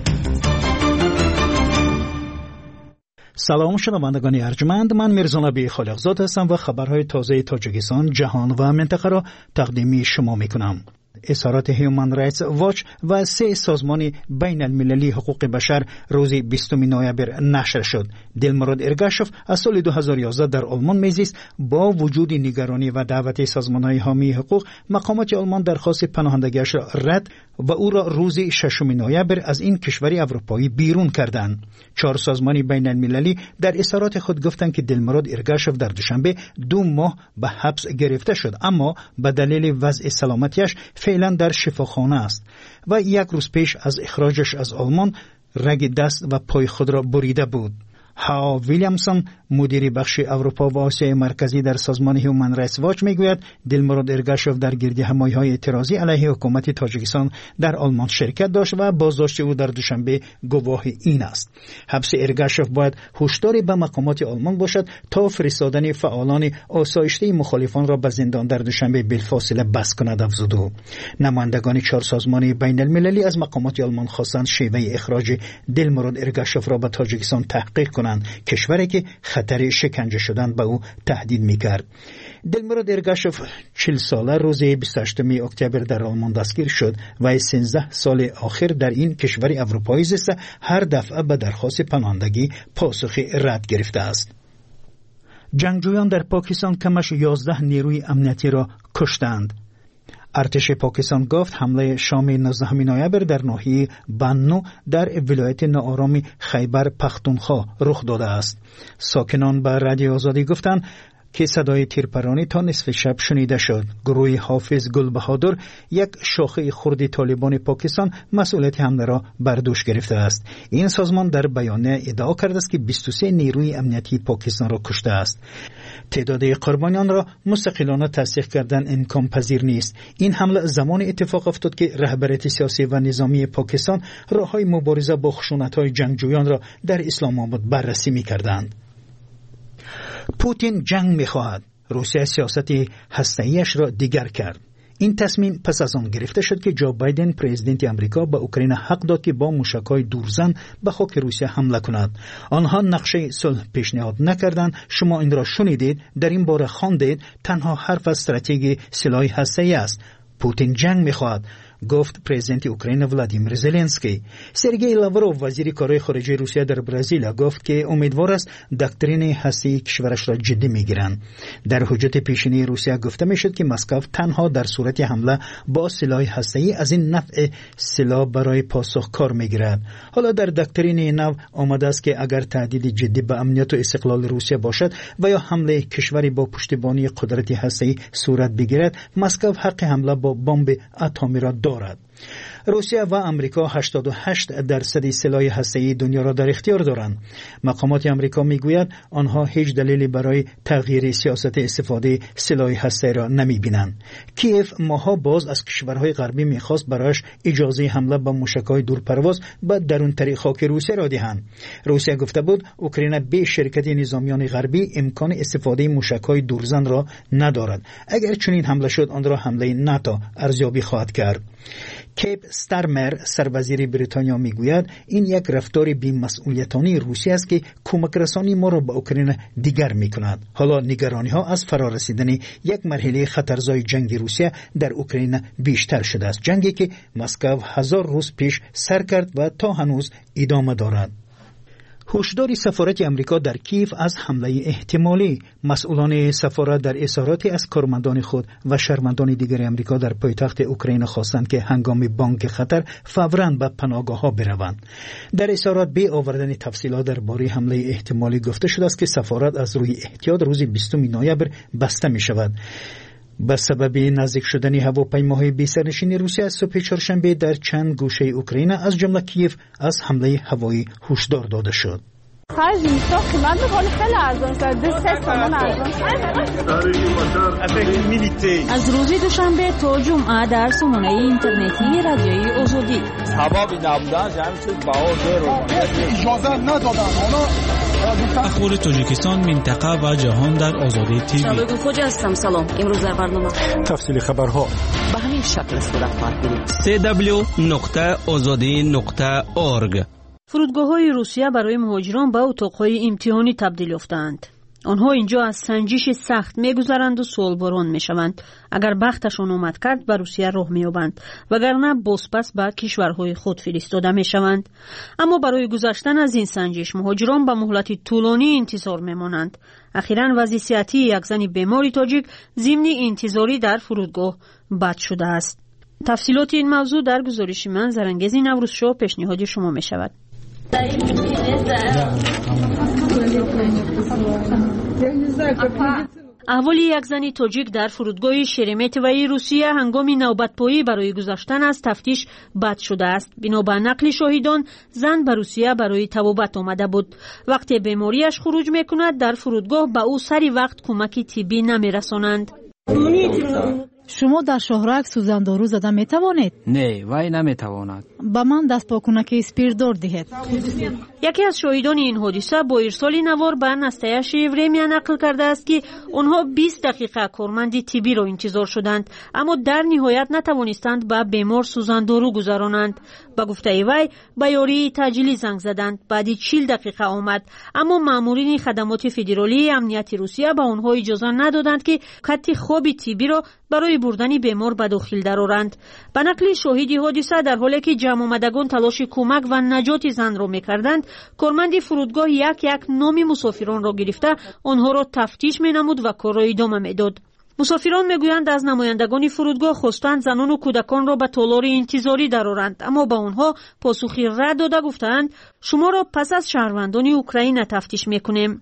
سلام شنوندگان ارجمند، من میرزانبی خالقزاد هستم و خبرهای تازه تاجیکستان، جهان و منطقه را تقدیم شما میکنم. اظهارات هیومن رایتس واچ و سه سازمان بین المللی حقوق بشر روز بیستم نوامبر نشر شد. دلمراد ارگاشوف از سال دو هزار و یازده در آلمان میزیست. با وجود نگرانی و دعوت سازمان‌های حامی حقوق، مقامات آلمان درخواست پناهندگیش را رد و او را روز ششم نوامبر از این کشور اروپایی بیرون کردند. چهار سازمان بین المللی در اظهارات خود گفتند که دلمراد ارگاشوف در دوشنبه دو ماه به حبس گرفته شد، اما به دلیل وضع سلامتیش فعلا در شفاخانه است و یک روز پیش از اخراجش از آلمان رگ دست و پای خود را بریده بود. ها ویلیامسون، مدیر بخش اروپا و آسیای مرکزی در سازمان هیومن رایتس واچ میگوید دلمراد ارگاشوف در گرد همایی‌های اعتراضی علیه حکومت تاجیکستان در آلمان شرکت داشت و بازداشت او در دوشنبه گواه این است. حبس ارگاشوف باید هشداری به مقامات آلمان باشد تا فرستادن فعالان آسایشته مخالفان را به زندان در دوشنبه بالفاصله بس کند، افزود او. نمایندگان چهار سازمان بین المللی از مقامات آلمان خواستند شیوه اخراج دلمراد ارگاشوف را به تاجیکستان تحقیق کنند، کشوری که خطر شکنجه شدن به او تهدید میکرد. دلمراد ارگاشوف چهل ساله روز بیست و هشتم اکتبر در آلمان دستگیر شد و سیزده سال آخر در این کشور اروپایی زیسته. هر دفعه به درخواست پناهندگی پاسخ رد گرفته است. جنگجویان در پاکستان کمش یازده نیروی امنیتی را کشتند. ارتش پاکستان گفت حمله شام نوزدهم نوامبر در ناحیه بنو در ولایت ناآرام خیبر پختونخوا رخ داده است. ساکنان به رادیو آزادی گفتند که صدای تیرپرانی تا نصف شب شنیده شد. گروه حافظ گل بهادر، یک شاخه خرد طالبان پاکستان، مسئولیت حمله را بر دوش گرفته است. این سازمان در بیانیه ادعا کرده است که بیست و سه نیروی امنیتی پاکستان را کشته است. تعداد قربانیان را مستقلانه تصدیق کردن امکان پذیر نیست. این حمله زمان اتفاق افتاد که رهبریت سیاسی و نظامی پاکستان راههای مبارزه با خشونت‌های جنگجویان را در اسلام آباد بررسی می‌کردند. پوتین جنگ می‌خواهد. روسیه سیاست هسته‌ایش را دیگر کرد. این تصمیم پس از آن گرفته شد که جو بایدن پرزیدنت آمریکا به اوکراین حق داد که با موشک‌های دورزن به خاک روسیه حمله کند. آنها نقشه صلح پیشنهاد نکردند. شما این را شنیدید، در این باره خواندید. تنها حرف از استراتژی سلاح هسته‌ای است. پوتین جنگ می‌خواهد، گفت پرزیدنت اوکراین ولادیمیر زلنسکی. سرگئی لاوروف وزیر کارهای خارجه روسیه در برزیل گفت که امیدوار است دکترین هسته‌ای کشورش را جدی میگیرند. در حجت پیشینی روسیه گفته میشد که مسکو تنها در صورت حمله با سلاح هسته‌ای از این نوع سلاح برای پاسخ کار میگیرد. حالا در دکترین این نوع آمده است که اگر تهدید جدی به امنیت و استقلال روسیه باشد و یا حمله کشوری با پشتیبانی قدرت هسته‌ای صورت بگیرد، مسکو حق حمله با بمب اتمی را دارد. روسیه و آمریکا هشتاد و هشت درصد سلاح هسته‌ای دنیا را در اختیار دارند. مقامات آمریکا میگویند آنها هیچ دلیلی برای تغییر سیاست استفاده سلاح هسته‌ای را نمیبینند. کیف ماها باز از کشورهای غربی میخواست برایش اجازه حمله با موشک‌های دورپرواز به درونتر خاک روسیه را دهند. روسیه گفته بود اوکراین به شرکت نظامیان غربی امکان استفاده موشک‌های دورزن را ندارد. اگر چنین حمله شد آن را حمله ناتو ارزیابی خواهد کرد. کیپ ستارمر سروزیر بریتانیا میگوید این یک رفتار بی‌مسئولیتانه روسیه است که کمک رسانی ما را به اوکراین دیگر میکند. حالا نگرانی ها از فرارسیدن یک مرحله خطرزای جنگ روسیه در اوکراین بیشتر شده است، جنگی که مسکو هزار روز پیش سر کرد و تا هنوز ادامه دارد. هشدار سفارت آمریکا در کیف از حمله احتمالی. مسئولان سفارت در اظهاراتی از کارمندان خود و شهروندان دیگر آمریکا در پایتخت اوکراین خواستند که هنگام بانک خطر فوراً به پناهگاه‌ها بروند. در اظهارات به آوردن تفصیلات درباره حمله احتمالی گفته شده است که سفارت از روی احتیاط روز بیستم نوامبر بسته می شود. به سبب نزدیک شدن هواپیماهای بی سرنشین روسیه از صبح چهارشنبه در چند گوشه اوکراین از جمله کیف از حمله هوایی هشدار داده شد. خرج میسا قیمت بخوری خیلی ارزان شده، سه تومن ارزان شده. از روز دوشنبه تا جمعه در سامانه اینترنتی رادیوی آزادی سبب نبودن همین چیز بهار رو اجازه ندادن. اخبار تاجیکستان، منطقه و جهان در آزادی تیوی. شبکه خوج هستم. سلام. امروز در برنامه تفصیل خبرها به همین شکل صورت خواهد بود. سی دبلیو نقطه آزادی نقطه اورگ. فرودگاه‌های روسیه برای مهاجران به اتاق‌های امتحانی تبدیل یافتند. آنها اینجا از سنجش سخت می‌گذرند و سوالباران می‌شوند. اگر بختشان اومد کرد به روسیه راه می‌یابند، وگرنه بازپس به کشورهای خود فرستاده می‌شوند. اما برای گذشتن از این سنجش مهاجران به مهلت طولانی انتظار می‌مانند. اخیراً وضع صحتی یک زن بیماری تاجیک ضمن انتظاری در فرودگاه بد شده است. تفصیلات این موضوع در گزارش من زرنگز نوروزشو پیشنهاد شما می‌شود. احوال یک زن تاجیک در فرودگاه شرمتوی روسیه هنگام نوبت‌پایی برای گذشتن از تفتیش بد شده است. بنابر نقل شاهدان زن به روسیه برای طبابت آمده بود. وقتی بیماریش خروج میکند در فرودگاه به او سری وقت کمک طبی نمیرسانند. شما در شهرک سوزندارو زده می توانید؟ نه، وای نمی تواند. با من دست پاکنک اسپیردار دهید. یکی از شاهدان این حادثه با ارسال نوار به نستایش ورمیا نقل کرده است که آنها بیست دقیقه کارمند طبی را انتظار شدند، اما در نهایت نتوانستند به بیمار سوزندارو گذرانند. با گفته وی به یاری تجلی زنگ زدند. بعد چهل دقیقه آمد، اما مامورین خدمات فدرالی امنیت روسیه به آنها اجازه ندادند که خط خواب طبی را برای بردن بیمار به داخل درآورند. به نقل شاهدی حادثه در حالی که جمع آمدگان تلاش کمک و نجات زن را می‌کردند، کارمند فرودگاه یک یک نام مسافران را گرفته آنها را تفتیش می‌نمود و کار را ادامه می‌داد. مسافران میگویند از نمایندگان فرودگاه خواستند زنان و کودکان را به تالار انتظاری درآورند، اما به آنها پاسخی رد داده گفتند شما را پس از شهروندان اوکراین تفتیش می‌کنیم.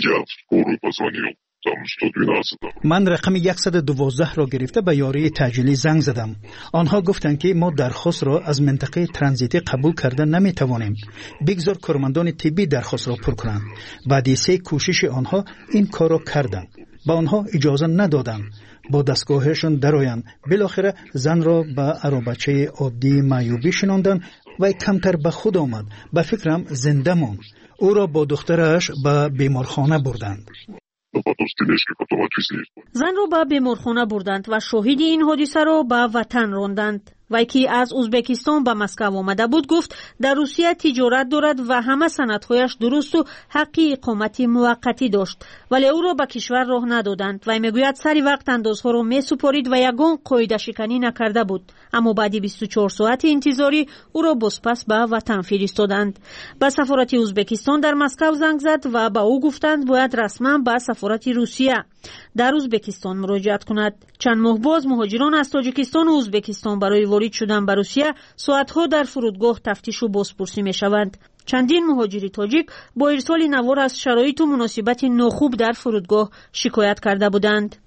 من رقم صد و دوازده را گرفته به یاری تجلی زنگ زدم. آنها گفتند که ما درخواست را از منطقه ترانزیتی قبول کرده نمی توانیم. بگذار کارمندان طبی درخواست را پر کنند. بعد سه کوشش آنها این کار را کردند. با آنها اجازه ندادند با دستگاهشون درآیند. بالاخره زن را به عربچه عادی معیوبی شناندند و کمتر به خود آمد. به فکرم زنده ماند. او را با دخترش به بیمارخانه بردند. زن را به بیمارخانه بردند و شاهد این حادثه را به وطن راندند. وی که از ازبکستان به مسکو آمده بود گفت در روسیه تجارت دارد و همه سندهایش درست و حق اقامت موقتی داشت، ولی او را به کشور راه ندادند. وی میگوید سری وقت اندازها را می سپارید و یگان قاعده شکنی نکرده بود، اما بعد بیست و چهار ساعت انتظاری او را بازپس به وطن فرستادند. به سفارت ازبکستان در مسکو زنگ زد و به او گفتند باید رسما به سفارت روسیه در ازبکستان مراجعت کند. چند ماه باز مهاجران از تاجیکستان و ازبکستان برای وارد شدن به روسیه ساعتها در فرودگاه تفتیش و بازپرسی می شوند. چندین مهاجر تاجیک با ارسال نوار از شرایط و مناسبت ناخوب در فرودگاه شکایت کرده بودند.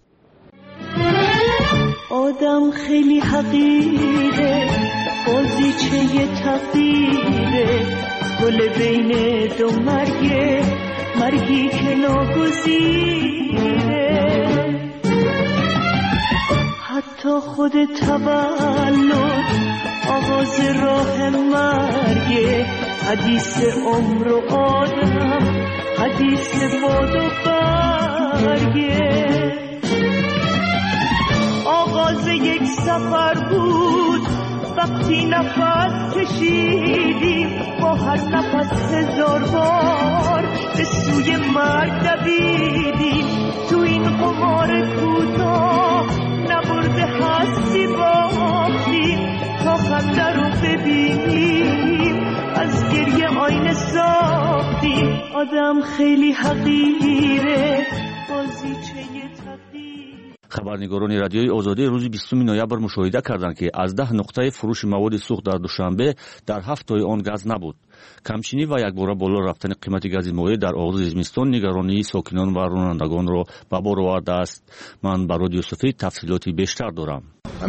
آدم خیلی حقیره، بازیچه تقدیره، گل بین دو مرگه، مرگی که ناگزیره. حتی خود تولد آغاز راه مرگه، حدیث عمر و آدم، حدیث باد و برگه. آغاز یک سفر بود وقتی نفس کشیدیم، با هر نفس هزار بار به سوی مرگ دویدیم. تو این قمار کوتاه نبرده هستی باختیم، تا خنده رو ببینیم از گریه آینه ساختیم. آدم خیلی حقیره، بازیچه خبرنگاران رادیوی آزادی روز بیستم نوامبر مشاهده کردند که از ده نقطه فروش مواد سوخت در دوشنبه در هفت تای آن گاز نبود. کمچینی و یکباره بالا رفتن قیمت گاز مایع در آغاز زمستان نگرانی ساکنان و رانندگان را به بار آورده است. من با رادیو سفید تفصیلاتی بیشتر دارم.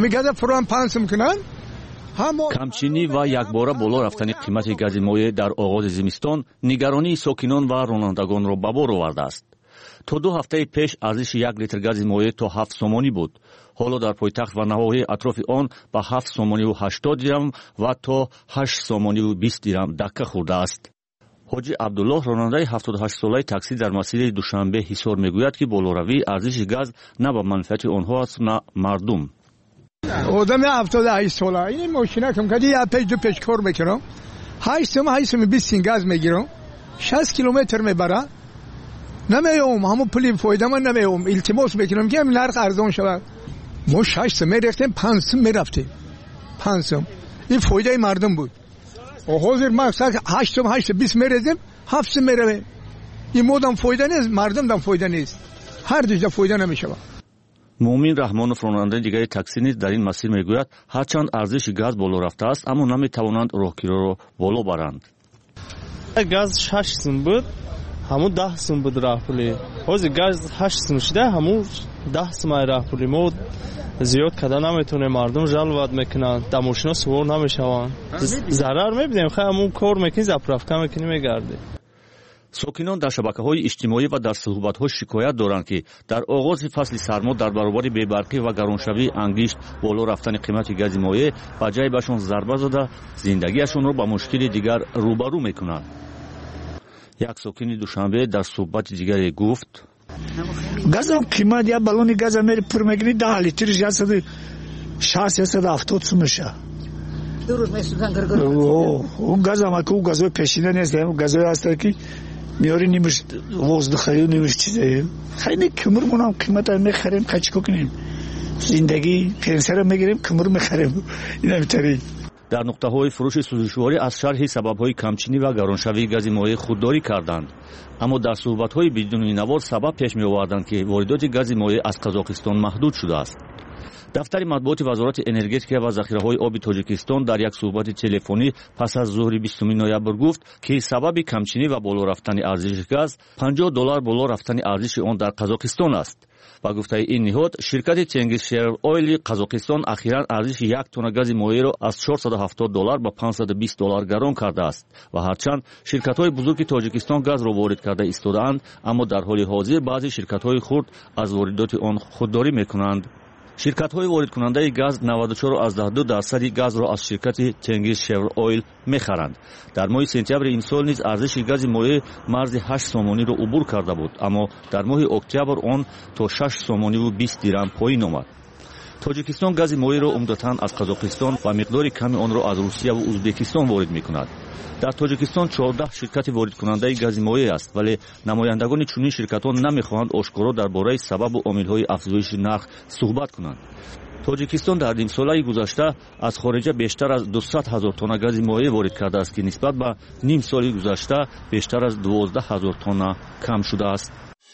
کمچینی و یکباره بالا رفتن قیمت گاز مایع در آغاز زمستان نگرانی ساکنان و رانندگان را به بار آورده است. تا دو هفته پیش ارزش یک لیتر گاز مایع تا هفت سومانی بود. حالا در پایتخت و نواحی اطراف آن به هفت سومانی و هشتاد درم و تا هشت سومانی و بیست درم دکه خورده است. حاجی عبدالله راننده هفتاد و هشت ساله تاکسی در مسیر دوشنبه حصار میگوید که بالاروی ارزش گاز نه به منفعت آنها است نه مردم. آدم هفتاد و هشت ساله این ماشینه کم کردی یک پیش دو پیش کار میکنم، هشت سوم هشت سوم بیست گاز میگیرم، شصت کیلومتر میبره. نمیام همون پولی فایده من نمیام، التماس میکنم که همین نرخ ارزان شود. ما شش سم میرفتیم، پنج سم میرفتیم، پنج سم این فایده مردم بود. و حاضر مقصد هشت سم هشت بیست میرزیم، هفت سم میرویم. این مودم فایده نیست، مردم دم فایده نیست، هر دوجا فایده نمیشود. مومین رحمانوف راننده دیگر تاکسی نیز در این مسیر میگوید هرچند ارزش گاز بالا رفته است اما نمیتوانند راهگیرا را بالا برند. گاز شش سم بود، همون ده سم بود راه پولی. حاضر گاز هشت سم شده، همون ده سم راه پولی. ما زیاد کده نمیتونه، مردم جلوت میکنن، در ماشینا سوار نمیشوند، ضرر میبینیم. خیلی همون کار میکنی زپرفته میکنی میگرده. ساکنان در شبکه‌های اجتماعی و در صحبت‌ها شکایت دارند که در آغاز فصل سرما در برابر بی‌برقی و گرانشوی انگشت بالا رفتن قیمت گاز مایع به جای بهشان ضربه زده زندگیشان را با مشکل دیگر روبرو میکنند. یک ساکن دوشنبه در صحبت دیگری گفت گاز قیمت یا بالون گاز میره پر میگیری ده لیتر جاست شصت صد هفتاد سوم میشه. دو روز میسوزن گرگر. اون گاز هم که اون گازای پیشینه نیست، اون گازای هست که میاری نیمش واز دخلی و نیمش چیزه. خیلی کمر منم قیمت میخریم، خچکو کنیم. زندگی پنسر میگیریم، کمر میخریم. این همینطوری. در نقطه‌های فروش سوزشواری از شرح سبب‌های کمچینی و گرانشوی گاز مایع خودداری کردند، اما در صحبت‌های بدون نوار سبب پیش می‌آوردند که واردات گاز مایع از قزاقستان محدود شده است. دفتر مطبوعات وزارت انرژتیک و ذخیره‌های آب تاجیکستان در یک صحبت تلفنی پس از ظهر بیستم نوامبر گفت که سبب کمچینی و بالا رفتن ارزش گاز پنجاه دلار بالا رفتن ارزش آن در قزاقستان است. با گفته این نهاد شرکت چنگیز شیر اویل قزاقستان اخیراً ارزش یک تن گاز مایع را از چهارصد و هفتاد دلار به پانصد و بیست دلار گران کرده است و هرچند شرکت‌های بزرگ تاجیکستان گاز را وارد کرده ایستاده‌اند اما در حال حاضر بعضی شرکت‌های خرد از واردات آن خودداری می‌کنند. ширкатҳои воридкунандаи газ наводу чор аздах ду дарсади газро аз ширкати тенгиз шевр ойл мехаранд. дар моҳи сентябри ин сол низ арзиши гази моеъ марзи ҳашт сомониро убур карда буд, аммо дар моҳи октябр он то шаш сомониву бист дирам поин омад. тоҷикистон гази моеъро умдатан аз қазоқистон ва миқдори ками онро аз русия ва узбекистон ворид мекунад. дар тоҷикистон чордаҳ ширкати воридкунандаи гази моеъ аст, вале намояндагони чунин ширкатон намехоҳанд ошкоро дар бораи сабабу омилҳои афзоиши нарх суҳбат кунанд. тоҷикистон дар нимсолаи гузашта аз хориҷа бештар аз дусад ҳазор тонна гази моеъ ворид кардааст, ки нисбат ба ним соли гузашта бештар аз дувоздаҳ ҳазор тонна кам шудааст.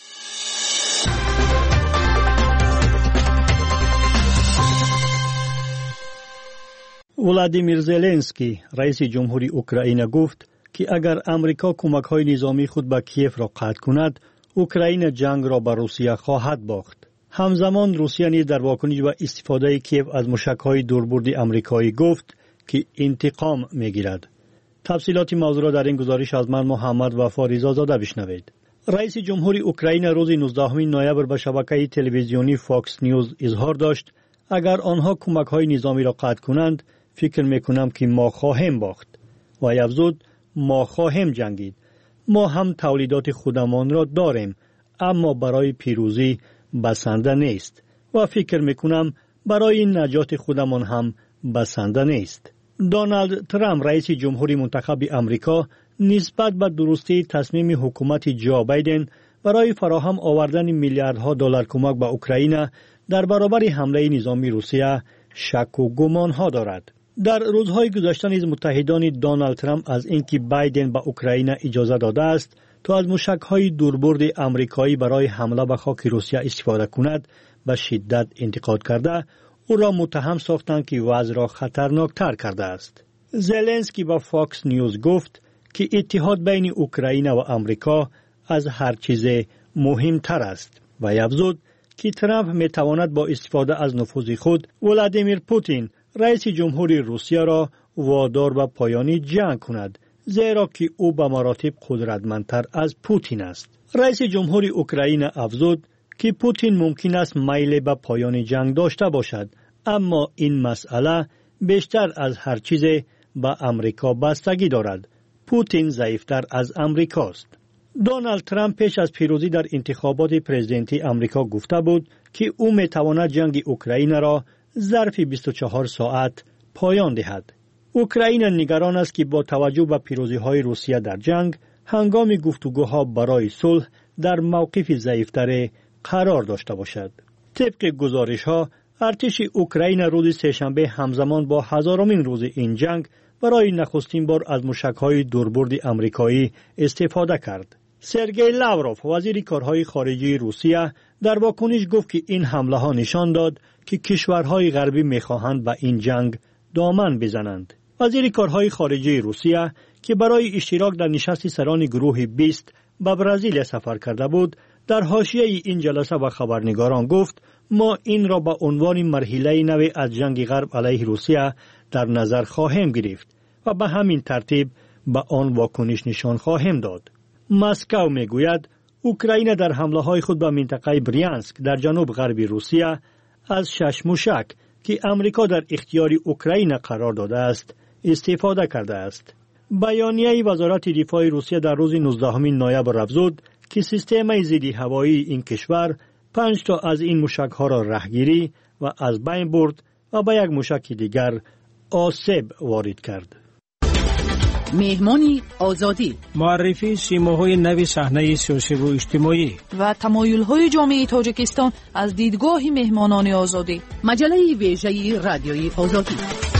владимир зеленский раиси ҷумҳури украина гуфт ки агар амрико кӯмакҳои низомии худ ба киевро қатъ кунад, украина ҷангро ба русия хоҳад бохт. ҳамзамон русия низ дар вокуниш ба истифодаи киев аз мушакҳои дурбурди амрикоӣ гуфт ки интиқом мегирад. тафсилоти мавзӯъро дар ин гузориш аз ман муҳаммад Вафо Ризозода бишнавед. раиси ҷумҳури украина рӯзи нуздаҳуми ноябр ба шабакаи телевизионӣ Fox News изҳор дошт: агар онҳо кӯмакҳои низомиро қатъ кунанд, фикр мекунам ки мо хоҳем бохт. вай афзуд: мо хоҳем ҷангид. мо ҳам тавлидоти худамонро дорем, аммо барои пирӯзӣ басанда нест ва фикр мекунам барои наҷоти худамон ҳам басанда нест. доналд Трамп раиси ҷумҳури мунтахаби амрико нисбат ба дурустии тасмими ҳукумати ҷо Байден барои фароҳам овардани миллиардҳо доллар кӯмак ба Украина дар баробари ҳамлаи низоми Русия шакку гумонҳо дорад. дар рӯзҳои гузашта низ муттаҳидони Доналд Трамп аз ин ки Байден ба Украина иҷоза додааст то аз мушакҳои дурбурди амрикоӣ барои ҳамла ба хоки Русия истифода кунад, ба шиддат интиқод карда, ӯро муттаҳам сохтанд ки вазъро хатарноктар кардааст. Зеленский ба Fox News гуфт ки иттиҳод байни Украина ва Амрико аз ҳар чизе муҳимтар аст. вай афзуд ки Трамп метавонад бо истифода аз нуфузи худ Владимир Путин раиси ҷумҳури Русияро водор ба поёни ҷанг кунад, зеро ки ӯ ба маротиб қудратмандтар аз Путин аст. раиси ҷумҳури Украина афзуд ки Путин мумкин аст майле ба поёни ҷанг дошта бошад, аммо ин масъала бештар аз ҳар чизе ба Амрико бастагӣ дорад. Путин заифтар аз Амрикост. Доналд Трамп пеш аз пирӯзӣ дар интихоботи президентии Амрико гуфта буд ки ӯ метавонад ҷанги Украинаро зарфи бисту чаҳор соат поён диҳад. Украина нигарон аст ки бо таваҷҷӯҳ ба пирӯзиҳои Русия дар ҷанг, ҳангоми гуфтугӯҳо барои сулҳ дар мавқифи заифтаре қарор дошта бошад. طبق گزارش‌ها ارتش اوکراین روز سه‌شنبه همزمان با هزارمین روز این جنگ برای نخستین بار از موشک‌های دوربرد آمریکایی استفاده کرد. سرگئی لاوروف وزیر کارهای خارجی روسیه در واکنش گفت که این حمله ها نشان داد که کشورهای غربی می‌خواهند به این جنگ دامن بزنند. وزیر کارهای خارجی روسیه که برای اشتراک در نشست سران گروه بیست به برزیل سفر کرده بود، در حاشیه این جلسه و خبرنگاران گفت ما این را به عنوان مرحله نوی از جنگ غرب علیه روسیه در نظر خواهیم گرفت و به همین ترتیب به آن واکنش نشان خواهیم داد. مسکو میگوید اوکراین در حمله های خود به منطقه بریانسک در جنوب غربی روسیه از شش موشک که امریکا در اختیار اوکراین قرار داده است استفاده کرده است. بیانیه وزارت دفاع روسیه در روز نوزدهم نوامبر افزود که سیستم ضد هوایی این کشور پنج تا از این موشک ها را رهگیری و از بین برد و به یک موشک دیگر آسیب وارد کرد. مهمانی آزادی، معرفی سیماهای نو صحنه سیاسی و اجتماعی و تمایل‌های جامعه تاجیکستان از دیدگاه مهمانان آزادی. مجله ویژه رادیوی آزادی.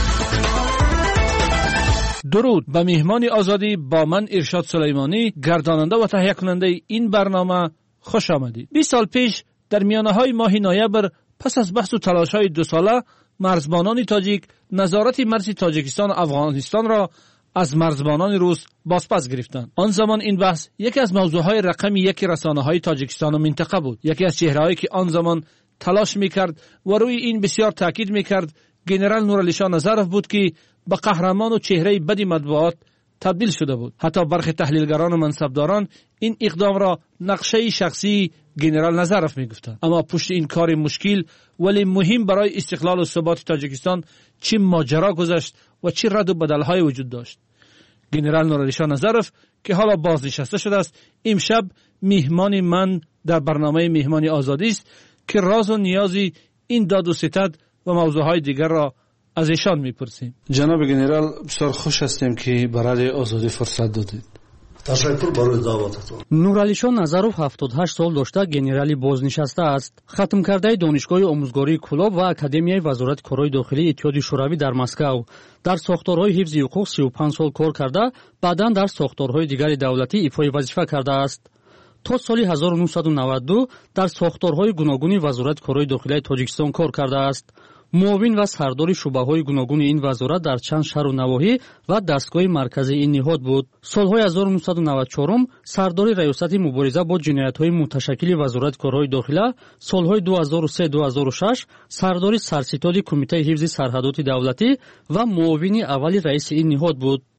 درود به مهمان آزادی با من ارشاد سلیمانی، گرداننده و تهیه کننده این برنامه خوش آمدید. بیست سال پیش در میانه‌های ماه نوامبر پس از بحث و تلاش‌های دو ساله مرزبانان تاجیک نظارت مرز تاجیکستان و افغانستان را از مرزبانان روس بازپس گرفتند. آن زمان این بحث یکی از موضوعهای رقم یک رسانه‌های تاجیکستان و منطقه بود. یکی از چهره‌هایی که آن زمان تلاش می‌کرد و روی این بسیار تاکید می‌کرد ژنرال نورعلی شاه نظرف بود که به قهرمان و چهره بدی مطبوعات تبدیل شده بود. حتی برخی تحلیلگران و منصبداران این اقدام را نقشه شخصی گنرال نظرف میگفتند. اما پشت این کار مشکل ولی مهم برای استقلال و ثبات تاجیکستان چه ماجرا گذشت و چه رد و بدل‌های وجود داشت. گنرال نورعلی نظرف که حالا بازنشسته شده است، امشب میهمان من در برنامه میهمانی آزادی است که راز و نیازی این داد و ستد و موضوعهای دیگر را از ایشان میپرسیم. جناب گنرال، بسیار خوش هستیم که برای آزادی فرصت دادید. تشکر برای دعوتتان. نورعلی نظرов هفتاد و هشت سال داشته گنرالی بازنشسته است. ختم کرده دانشگاه آموزگاری کلاب و اکادمیای وزارت کارهای داخلی اتحادیه شوروی در مسکو. در ساختارهای حفظ حقوق سی و پنج سال کار کرده، بعداً در ساختارهای دیگر دولتی ایفای وظیفه کرده است. تا سال هزار و نهصد و نود و دو در ساختارهای گوناگون وزارت کارهای داخلی تاجیکستان کار کرده است. معاون و سردار شعبه‌های گوناگون این وزارت در چند شهر و نواحی و دستگاه مرکزی این نهاد بود. سالهای هزار و نهصد و نود و چهار سردار ریاست مبارزه با جنایت‌های متشکل وزارت کارهای داخلی، سالهای دو هزار و سه تا دو هزار و شش سردار سرستاد کمیته حفظ سرحدات دولتی و معاون اول رئیس این نهاد بود.